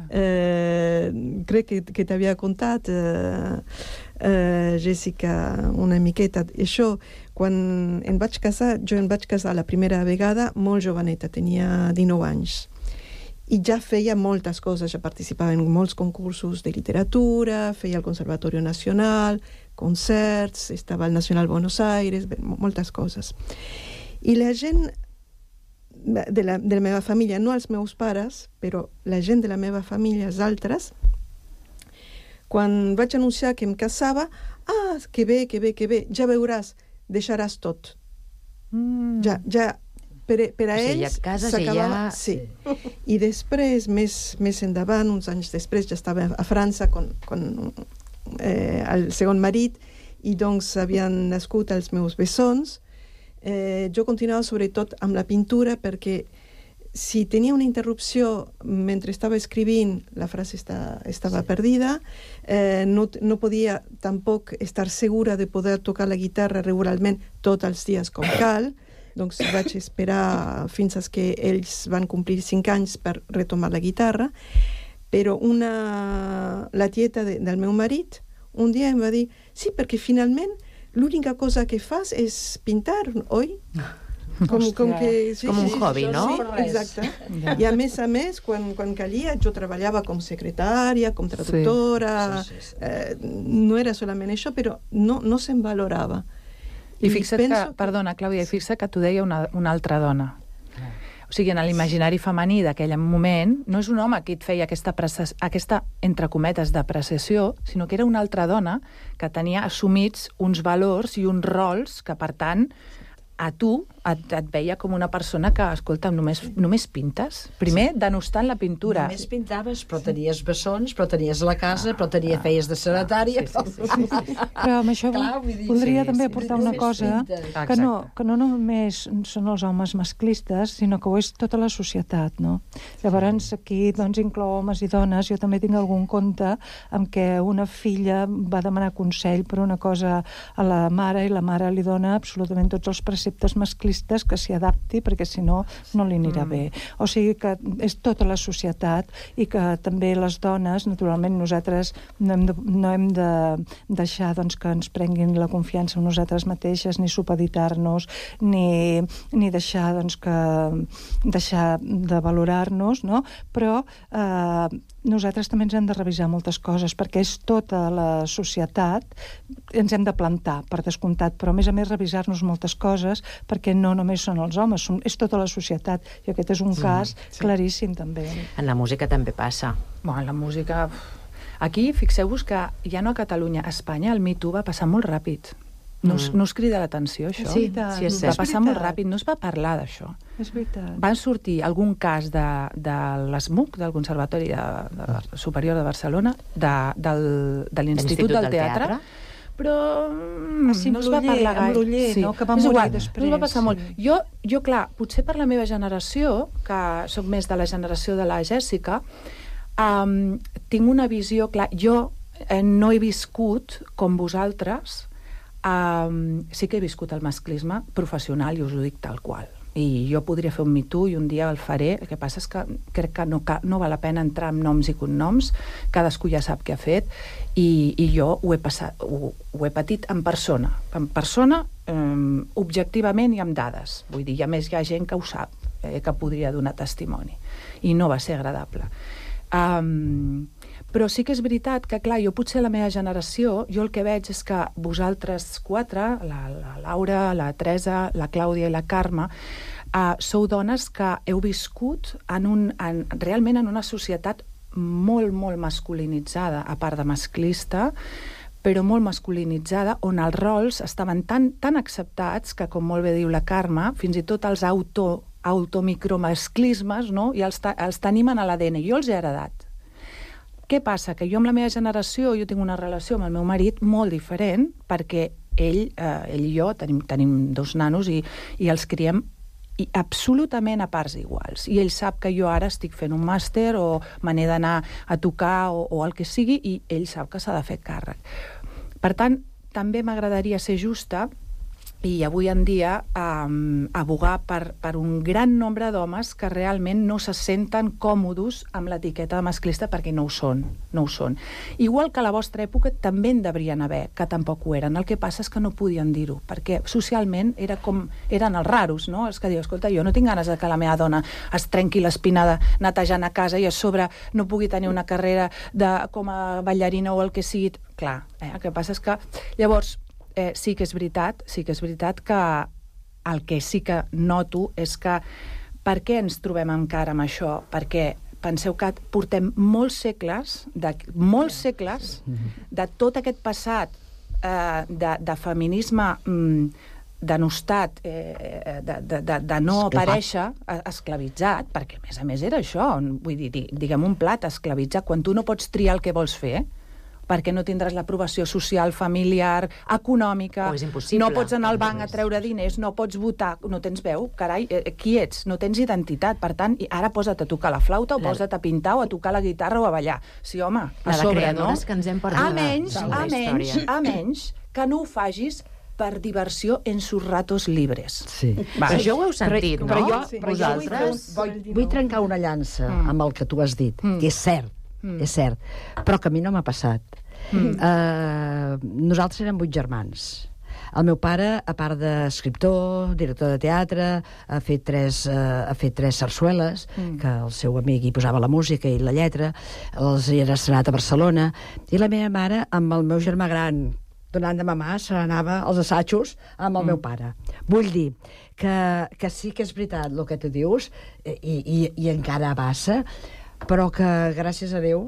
Eh, crec que, que t'havia contat, eh, eh, Jessica, una miqueta. Això, quan em vaig casar, jo em vaig casar la primera vegada molt joveneta, tenia dinou anys. I ja feia moltes coses, ja participava en molts concursos de literatura, feia el Conservatorio Nacional, concerts, estava al Nacional Buenos Aires, moltes coses. I la gent de la, de la meva família, no els meus pares, però la gent de la meva família, els altres, quan vaig anunciar que em casava, ah, que bé, que bé, que bé, ja veuràs, deixaràs tot. Mm. Ja, ja, per, per a o sigui, ells s'acabava... Ja... Sí. I després, més, més endavant, uns anys després, ja estava a França con, con eh, el segon marit, i doncs havien nascut els meus bessons. Eh, jo continuava sobretot amb la pintura, perquè si tenia una interrupció mentre estava escrivint, la frase està, estava sí. perdida, eh, no, no podia tampoc estar segura de poder tocar la guitarra regularment tots els dies com cal, doncs vaig esperar fins que ells van complir cinc anys per retomar la guitarra, Però una, la tieta de, del meu marit un dia em va dir, sí, perquè finalment l'única cosa que fas és pintar, oi? Com, com, que, sí, com un sí, hobby, sí, no? Sí, exacte. I a més a més, quan, quan calia, jo treballava com secretària, com traductora, sí. Sí, sí, sí. Eh, no era solament això, però no, no se'n valorava. I, I fixa't penso... que, perdona, Clàudia, i fixa't que t'ho deia una, una altra dona. O sigui, en l'imaginari femení d'aquell moment, no és un home qui et feia aquesta, aquesta entre cometes, depreciació, sinó que era una altra dona que tenia assumits uns valors i uns rols que, per tant, a tu et, et veia com una persona que, escolta, només, només pintes. Primer, sí. denostant la pintura. Només pintaves, però tenies bessons, però tenies la casa, ah, però tenies, feies de secretària. Sí, sí, sí, sí, sí. Però amb això Clar, dir, voldria sí, també aportar sí, una cosa, que no, que no només són els homes masclistes, sinó que ho és tota la societat, no? Llavors, aquí doncs, inclou homes i dones. Jo també tinc algun conte en què una filla va demanar consell per una cosa a la mare i la mare li dona absolutament tots els preceptes masclistes que s'hi adapti, perquè si no, no li anirà mm. bé. O sigui que és tota la societat i que també les dones, naturalment nosaltres no hem de, no hem de deixar doncs, que ens prenguin la confiança en nosaltres mateixes, ni supeditar-nos, ni, ni deixar, doncs, que, deixar de valorar-nos, no? Però eh, nosaltres també ens hem de revisar moltes coses, perquè és tota la societat, ens hem de plantar, per descomptat, però a més a més revisar-nos moltes coses, perquè no només són els homes, són, és tota la societat, i aquest és un mm, cas sí. claríssim també. En la música també passa. Bueno, en la música... Aquí, fixeu-vos que ja no a Catalunya, a Espanya el Me Too va passar molt ràpid. No us, no us crida l'atenció, això? Sí, sí és va passar molt ràpid, no es va parlar d'això. És veritat. Van sortir algun cas de, de l'S M U C, del Conservatori de, de Superior de Barcelona, de, del, de l'Institut del, del Teatre, teatre però mm, sí, no es va parlar gaire. Amb l'Uller, sí. no? Que va és morir igual, després. No es va passar molt. Jo, jo, clar, potser per la meva generació, que soc més de la generació de la Jèssica, um, tinc una visió, clar, jo eh, no he viscut com vosaltres, um, sí que he viscut el masclisme professional i us ho dic tal qual. I jo podria fer un Me Too i un dia el faré. El que passa és que crec que no, no val la pena entrar en noms i cognoms, cadascú ja sap què ha fet, i, i jo ho he, passat, ho, ho he patit en persona, en persona, um, objectivament i amb dades. Vull dir, i a més hi ha gent que ho sap, eh, que podria donar testimoni, i no va ser agradable. Um, però sí que és veritat que, clar, jo potser la meva generació, jo el que veig és que vosaltres quatre, la, la Laura, la Teresa, la Clàudia i la Carme, uh, sou dones que heu viscut en un, en, realment en una societat molt, molt masculinitzada, a part de masclista, però molt masculinitzada, on els rols estaven tan, tan acceptats que, com molt bé diu la Carme, fins i tot els auto, automicromasclismes, no? I els, ta, els tenim en l'A D N. Jo els he heredat. Què passa? Que jo amb la meva generació, jo tinc una relació amb el meu marit molt diferent, perquè ell, eh, ell i jo tenim, tenim dos nanos i, i els criem i absolutament a parts iguals. I ell sap que jo ara estic fent un màster o me n'he d'anar a tocar o, o el que sigui, i ell sap que s'ha de fer càrrec. Per tant, també m'agradaria ser justa i avui en dia um, abogar per, per un gran nombre d'homes que realment no se senten còmodes amb l'etiqueta de masclista, perquè no ho són, no ho són. Igual que a la vostra època també en deurien haver, que tampoc ho eren. El que passa és que no podien dir-ho, perquè socialment era com, eren els raros, no? Els que diuen, escolta, jo no tinc ganes de que la meva dona es trenqui l'espinada netejant a casa i a sobre no pugui tenir una carrera de, com a ballarina o el que sigui. Clar, eh? El que passa és que llavors Eh, sí que és veritat, sí que és veritat que el que sí que noto és que per què ens trobem encara amb això? Perquè penseu que portem molts segles, de, molts segles de tot aquest passat eh, de, de feminisme mm, denostat, eh, de, de, de, de no aparèixer, esclavitzat, perquè a més a més era això, vull dir, diguem un plat, esclavitzat, quan tu no pots triar el que vols fer, perquè no tindràs l'aprovació social, familiar, econòmica, no pots anar al banc a treure diners, no pots votar, no tens veu, carai, eh, qui ets? No tens identitat, per tant, i ara posa't a tocar la flauta o la... posa't a pintar o a tocar la guitarra o a ballar. Sí, home, a sobre, no? Que ens hem perdut a menys, a menys, a menys que no ho fagis per diversió en sus ratos libres. Sí. Va, això ho heu sentit, però, no? Però jo, sí. Vosaltres, vull, vull trencar una llança mm. amb el que tu has dit, mm. que és cert. mm. és cert, però que a mi no m'ha passat. Mm. Uh, nosaltres érem vuit germans. El meu pare, a part d'escriptor, director de teatre, ha fet tres, uh, ha fet tres sarsueles, mm. que el seu amic hi posava la música i la lletra, els hi era estrenat a Barcelona, i la meva mare, amb el meu germà gran, donant de mamà, se n'anava als assajos amb el mm. meu pare. Vull dir que, que sí que és veritat el que tu dius, i, i, i encara passa, però que, gràcies a Déu,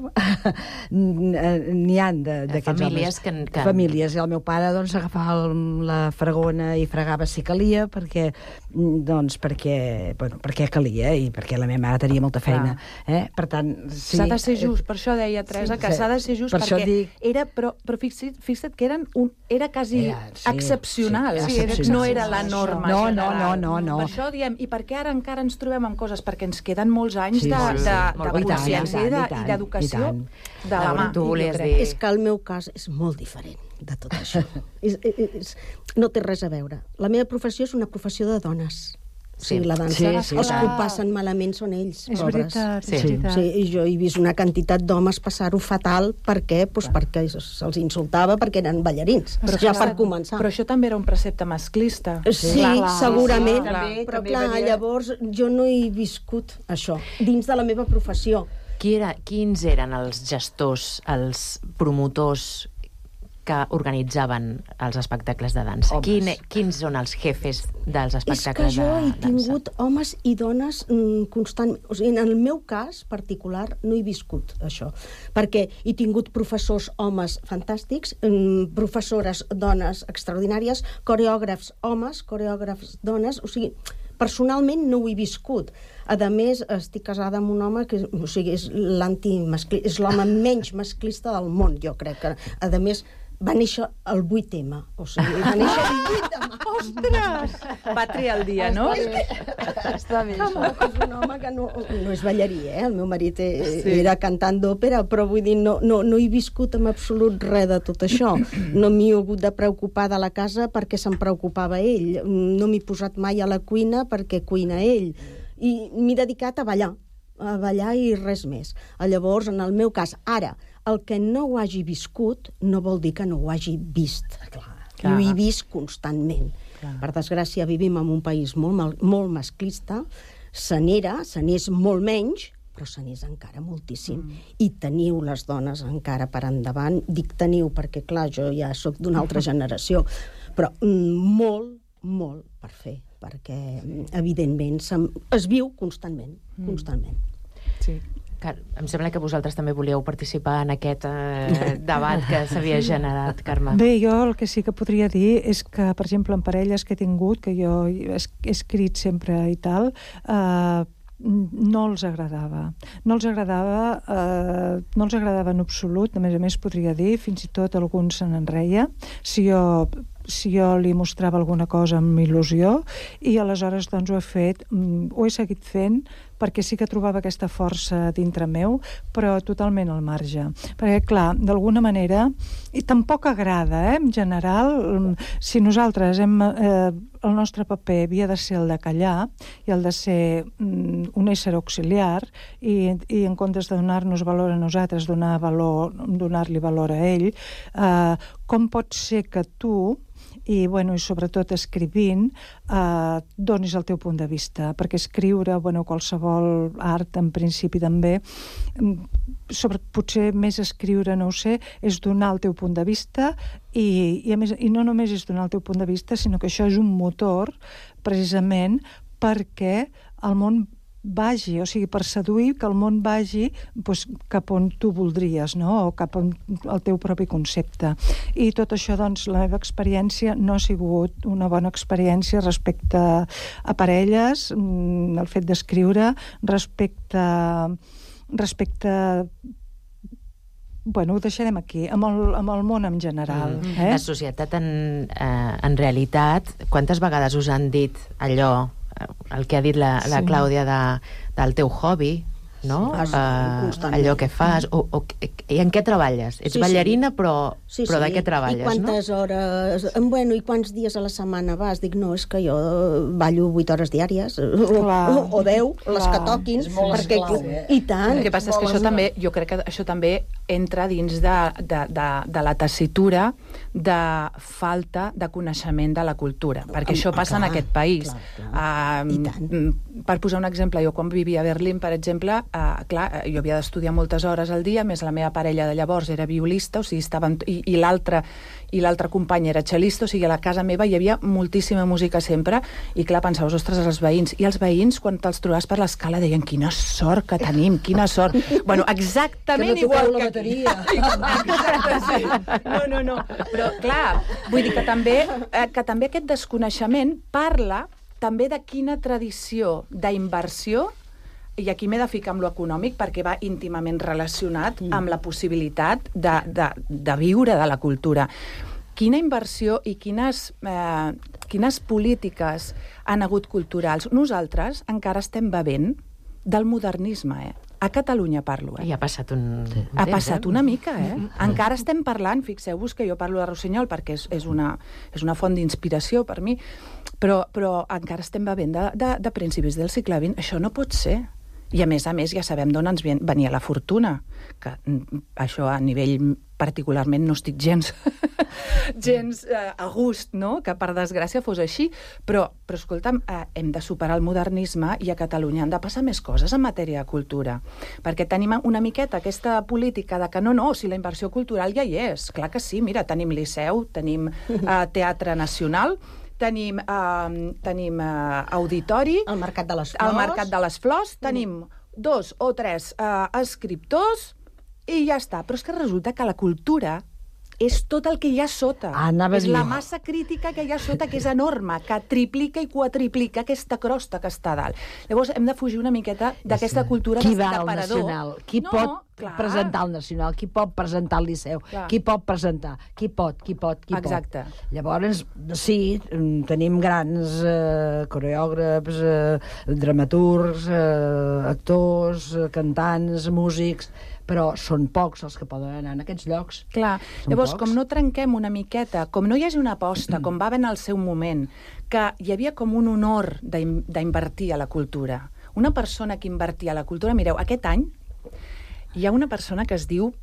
n'hi han d'aquests famílies que, que... famílies. I el meu pare doncs, agafava la fregona i fregava si calia, perquè, doncs, perquè, bueno, perquè calia i perquè la meva mare tenia molta feina. Eh? Per tant, sí. S'ha de ser just, per això deia Teresa, sí, que s'ha de ser just, per perquè dic... era, però, però fixa't, fixa't que eren un, era quasi era, sí, excepcional, sí, sí, excepcional. No era la norma no, general. No, no, no, no. Per això diem, i per què ara encara ens trobem amb coses? Perquè ens queden molts anys sí, de, de, de, de consciència i, i d'educació de la mà. Tu volies dir... És que el meu cas és molt diferent de tot això. és, és, no té res a veure. La meva professió és una professió de dones. Sí, sí, la dansa, sí, sí, els que ho passen malament són ells, és pobres. Veritat, sí. és veritat. Sí, i jo he vist una quantitat d'homes passar-ho fatal. Per què? Pues perquè se'ls insultava perquè eren ballarins, però ja per començar. Però això també era un precepte masclista. Sí, clar, clar, segurament, sí, clar. Però També clar, venia... llavors jo no he viscut això dins de la meva professió. Qui era, quins eren els gestors, els promotors que organitzaven els espectacles de dansa? Quin, quins són els jefes dels espectacles de dansa? És que jo he tingut homes i dones mm, constantment. O sigui, en el meu cas particular no he viscut això, perquè he tingut professors homes fantàstics, mm, professores dones extraordinàries, coreògrafs homes, coreògrafs dones, o sigui, personalment no ho he viscut. A més, estic casada amb un home que o sigui, és l'antimasclista, és l'home menys masclista del món, jo crec que. A més, va néixer el vuit ema, o sigui, va néixer el vuit ema. Ostres! Va triar el dia, no? Està bé, això. És un home que no, no és ballarí, eh? El meu marit sí. era cantant d'òpera, però vull dir, no, no, no he viscut en absolut res de tot això. No m'he hagut de preocupar de la casa perquè se'n preocupava ell. No m'he posat mai a la cuina perquè cuina ell. I m'he dedicat a ballar, a ballar i res més. Llavors, en el meu cas, ara, el que no ho hagi viscut no vol dir que no ho hagi vist. Clar, clar. Ho he vist constantment. Clar. Per desgràcia, vivim en un país molt, molt masclista, se n'era, se n'és molt menys, però se n'és encara moltíssim. Mm. I teniu les dones encara per endavant. Dic teniu perquè, clar, jo ja sóc d'una altra generació, però mm, molt, molt per fer, perquè, evidentment, es viu constantment, mm. constantment. Sí. Em sembla que vosaltres també volíeu participar en aquest eh, debat que s'havia generat, Carme. Bé, jo el que sí que podria dir és que, per exemple, en parelles que he tingut, que jo he escrit sempre i tal, eh, no els agradava. No els agradava, eh, no els agradava en absolut, a més a més podria dir, fins i tot algun se n'enreia, si jo si jo li mostrava alguna cosa amb il·lusió, i aleshores doncs ho he fet, ho he seguit fent, perquè sí que trobava aquesta força dintre meu, però totalment al marge. Perquè, clar, d'alguna manera, i tampoc agrada, eh, en general, si nosaltres hem, eh, el nostre paper havia de ser el de callar i el de ser mm, un ésser auxiliar, i, i en comptes de donar-nos valor a nosaltres, donar valor, donar-li valor a ell, eh, com pot ser que tu, i, bueno, i sobretot escrivint, eh, donis el teu punt de vista, perquè escriure, bueno, qualsevol art en principi també, sobre, potser més escriure, no ho sé, és donar el teu punt de vista, i, i, a més, i no només és donar el teu punt de vista, sinó que això és un motor precisament perquè el món vagi, o sigui, per seduir que el món vagi doncs, cap on tu voldries, no? O cap on el teu propi concepte. I tot això, doncs, la meva experiència no ha sigut una bona experiència respecte a parelles, el fet d'escriure, respecte respecte bueno, ho deixarem aquí, amb el, amb el món en general. Mm. Eh? La societat, en, eh, en realitat, quantes vegades us han dit allò, el que ha dit la, la sí. Clàudia de, del teu hobby, no? Sí, uh, constantment. Allò que fas, o, o i en què treballes? Ets Sí, sí. ballarina, però, Sí, però de sí. què treballes, I quantes no? hores... Bueno, i quants dies a la setmana vas? Dic, no, és que jo ballo vuit hores diàries, o, o, o deu, les que toquin. És molt perquè... esclau, eh? I tant. El que passa és que això també, jo crec que això també entra dins de, de, de, de la tessitura de falta de coneixement de la cultura, perquè això passa clar, en aquest país. clar, Uh, per posar un exemple, jo quan vivia a Berlín, per exemple, uh, clar, jo havia d'estudiar moltes hores al dia, més la meva parella de llavors era violista, o sigui, estàvem, i, i l'altre i l'altre company era cel·lista, o sigui, a la casa meva hi havia moltíssima música sempre, i clar, pensaves, ostres, els veïns, i els veïns, quan te'ls trobaves per l'escala, deien, quina sort que tenim, quina sort. Bueno, exactament que no igual la que... bateria. Exacte, sí. No, no, no. Però, clar, vull dir que també, eh, que també aquest desconeixement parla també de quina tradició d'inversió, i aquí m'he de ficar amb lo econòmic perquè va íntimament relacionat mm. amb la possibilitat de, de, de viure de la cultura. Quina inversió i quines, eh, quines polítiques han hagut culturals. Nosaltres encara estem bevent del modernisme, eh? A Catalunya parlo, eh? I ha passat un... Sí. Ha temps, passat eh? una mica, eh? Mm -hmm. Encara estem parlant, fixeu-vos que jo parlo de Rossinyol perquè és, és, una, és una font d'inspiració per mi, però, però encara estem bevent de, de, de principis del segle vint. Això no pot ser. I a més a més ja sabem d'on ens venia la fortuna, que això a nivell particularment no estic gens, gens eh, a gust, no? Que per desgràcia fos així, però, però escolta'm, eh, hem de superar el modernisme i a Catalunya han de passar més coses en matèria de cultura, perquè tenim una miqueta aquesta política de que no, no, si la inversió cultural ja hi és, clar que sí, mira, tenim Liceu, tenim eh, Teatre Nacional, tenim, uh, tenim uh, auditori... El Mercat de les Flors. El Mercat de les Flors. Tenim dos o tres uh, escriptors i ja està. Però és que resulta que la cultura és tot el que hi ha sota. Ah, és la massa crítica que hi ha sota, que és enorme, que triplica i quadriplica aquesta crosta que està a dalt. Llavors hem de fugir una miqueta d'aquesta cultura qui va al d'acaparador. Nacional? Qui no, pot clar. presentar al Nacional? Qui pot presentar al Liceu? Clar. Qui pot presentar? Qui pot? Qui pot? Qui Exacte. pot? Llavors, sí, tenim grans eh, coreògrafs, eh, dramaturgs, eh, actors, eh, cantants, músics, però són pocs els que poden anar en aquests llocs. Clar, són llavors, pocs. com no trenquem una miqueta, com no hi hagi una aposta, com va haver en el seu moment, que hi havia com un honor d'invertir a la cultura, una persona que invertia a la cultura, mireu, aquest any hi ha una persona que es diu...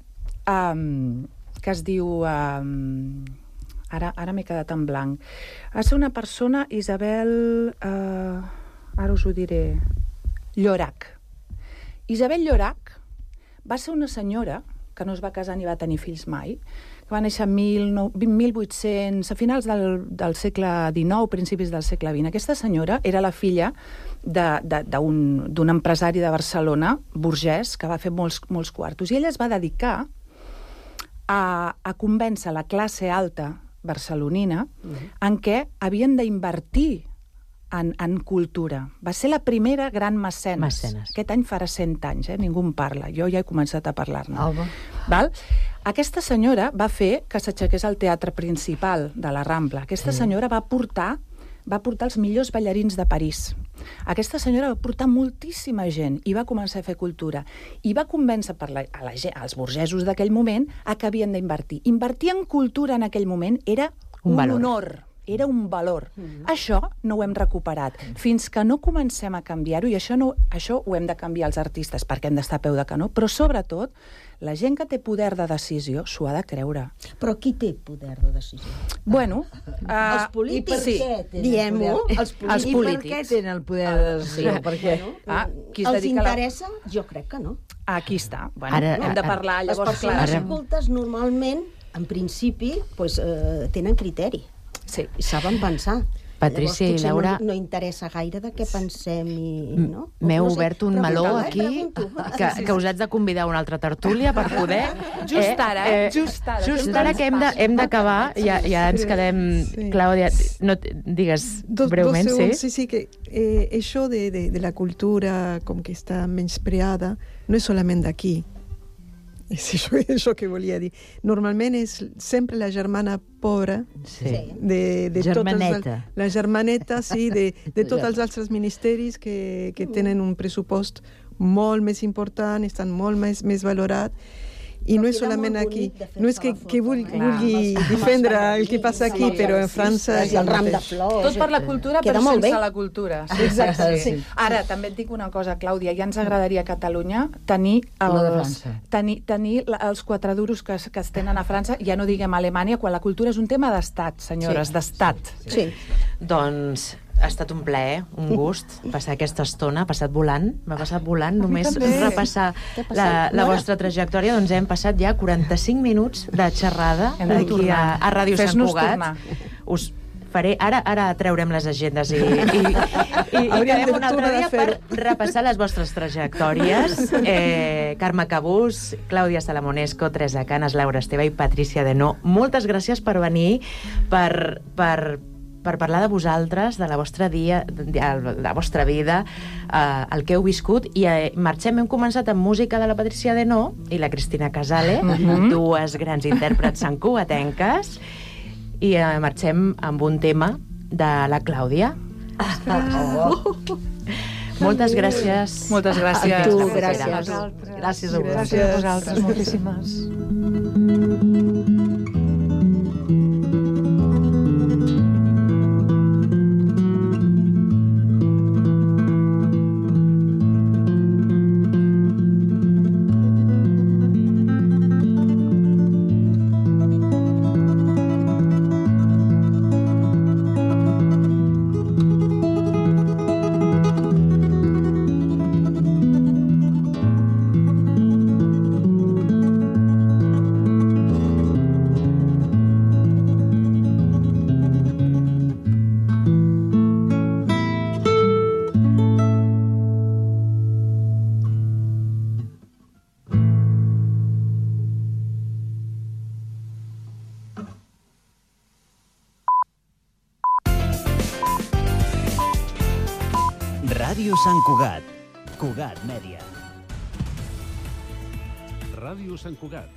Um, que es diu... Um, ara ara m'he quedat en blanc. Ha de ser una persona, Isabel... Uh, ara us ho diré... Llorac. Isabel Llorac va ser una senyora que no es va casar ni va tenir fills mai, que va néixer mil vuit-cents, a finals del, del segle dinou, principis del segle vint. Aquesta senyora era la filla d'un empresari de Barcelona, burgès, que va fer molts, molts quartos. I ella es va dedicar a, a convèncer la classe alta barcelonina uh-huh. en què havien d'invertir En, en cultura. Va ser la primera gran mecenes. Mecenes. Aquest any farà cent anys, eh? Ningú en parla. Jo ja he començat a parlar-ne. Val? Aquesta senyora va fer que s'aixequés el teatre principal de la Rambla. Aquesta sí. senyora va portar va portar els millors ballarins de París. Aquesta senyora va portar moltíssima gent i va començar a fer cultura. I va convèncer per la, a la gent, als burgesos d'aquell moment a que havien d'invertir. Invertir en cultura en aquell moment era un, un valor. honor. Era un valor. Mm-hmm. Això no ho hem recuperat. Fins que no comencem a canviar-ho, i això, no, això ho hem de canviar els artistes, perquè hem d'estar a peu de canó, però sobretot, la gent que té poder de decisió s'ho ha de creure. Però qui té poder de decisió? Bueno... Uh, els polítics, sí. diem-ho. Els, els polítics. I per què tenen el poder de decisió? Ah, per què? Bueno, ah, qui els interessa? La... Jo crec que no. Aquí està. Bueno, ara, hem de parlar, ara, llavors, les persones clar. cultes normalment, en principi, pues, eh, tenen criteri. Sí. I saben pensar. Patrícia Llavors, i Laura... No, no interessa gaire de què pensem i... No? M'heu no sé, obert un meló eh? aquí Pregunto. que, que us haig de convidar a una altra tertúlia per poder... Just ara, eh? Just ara. Just ara que hem de, hem d'acabar, ja, ja ens quedem... Sí. Clàudia, no, digues dos, breument, dos segundos, sí? sí, sí, que eh, això de, de, de la cultura com que està menyspreada no és solament d'aquí. És això, això que volia dir. Normalment és sempre la germana pobra Sí. de, de Germaneta. tots els, la germaneta, sí, de, de tots els altres ministeris que, que tenen un pressupost molt més important, estan molt més, més valorats, i no és solament aquí. No és que, que vulgui, vulgui defendre el que passa aquí, però en França és el ram de mateix. flors. Tot per la cultura, però sense la cultura. Sí, Exacte, sí. sí. Ara, també et dic una cosa, Clàudia, ja ens agradaria a Catalunya tenir els, tenir, tenir els quatre duros que, es- que es tenen a França, ja no diguem a Alemanya, quan la cultura és un tema d'estat, senyores, Sí. d'estat. Sí. Doncs ha estat un plaer, un gust, passar aquesta estona, ha passat volant, m'ha passat volant, només també. repassar T'ha passat la, la l'hora. vostra trajectòria, doncs hem passat ja quaranta-cinc minuts de xerrada Hem de aquí tornar. a, a Ràdio Sant Fes-nos Cugat. tornar. Us faré, ara, ara traurem les agendes i, i, i, i Hauríem quedem de un altre tornar a dia per fer-ho. repassar les vostres trajectòries. Eh, Carme Cabús, Clàudia Salamonesco, Teresa Canes, Laura Esteve i Patricia Denó. Moltes gràcies per venir, per, per, per parlar de vosaltres, de la vostra dia, de la vostra vida, eh, el que heu viscut. I eh, marxem, hem començat amb música de la Patricia Denó i la Cristina Casale, Mhm. dues grans intèrprets santcugatenques, i eh, marxem amb un tema de la Clàudia. Oh. Moltes gràcies. Moltes gràcies. A tu, La propera. gràcies. Gràcies a vosaltres. Gràcies a vosaltres, moltíssimes. Ràdio Sant Cugat. Cugat Mèdia. Ràdio Sant Cugat.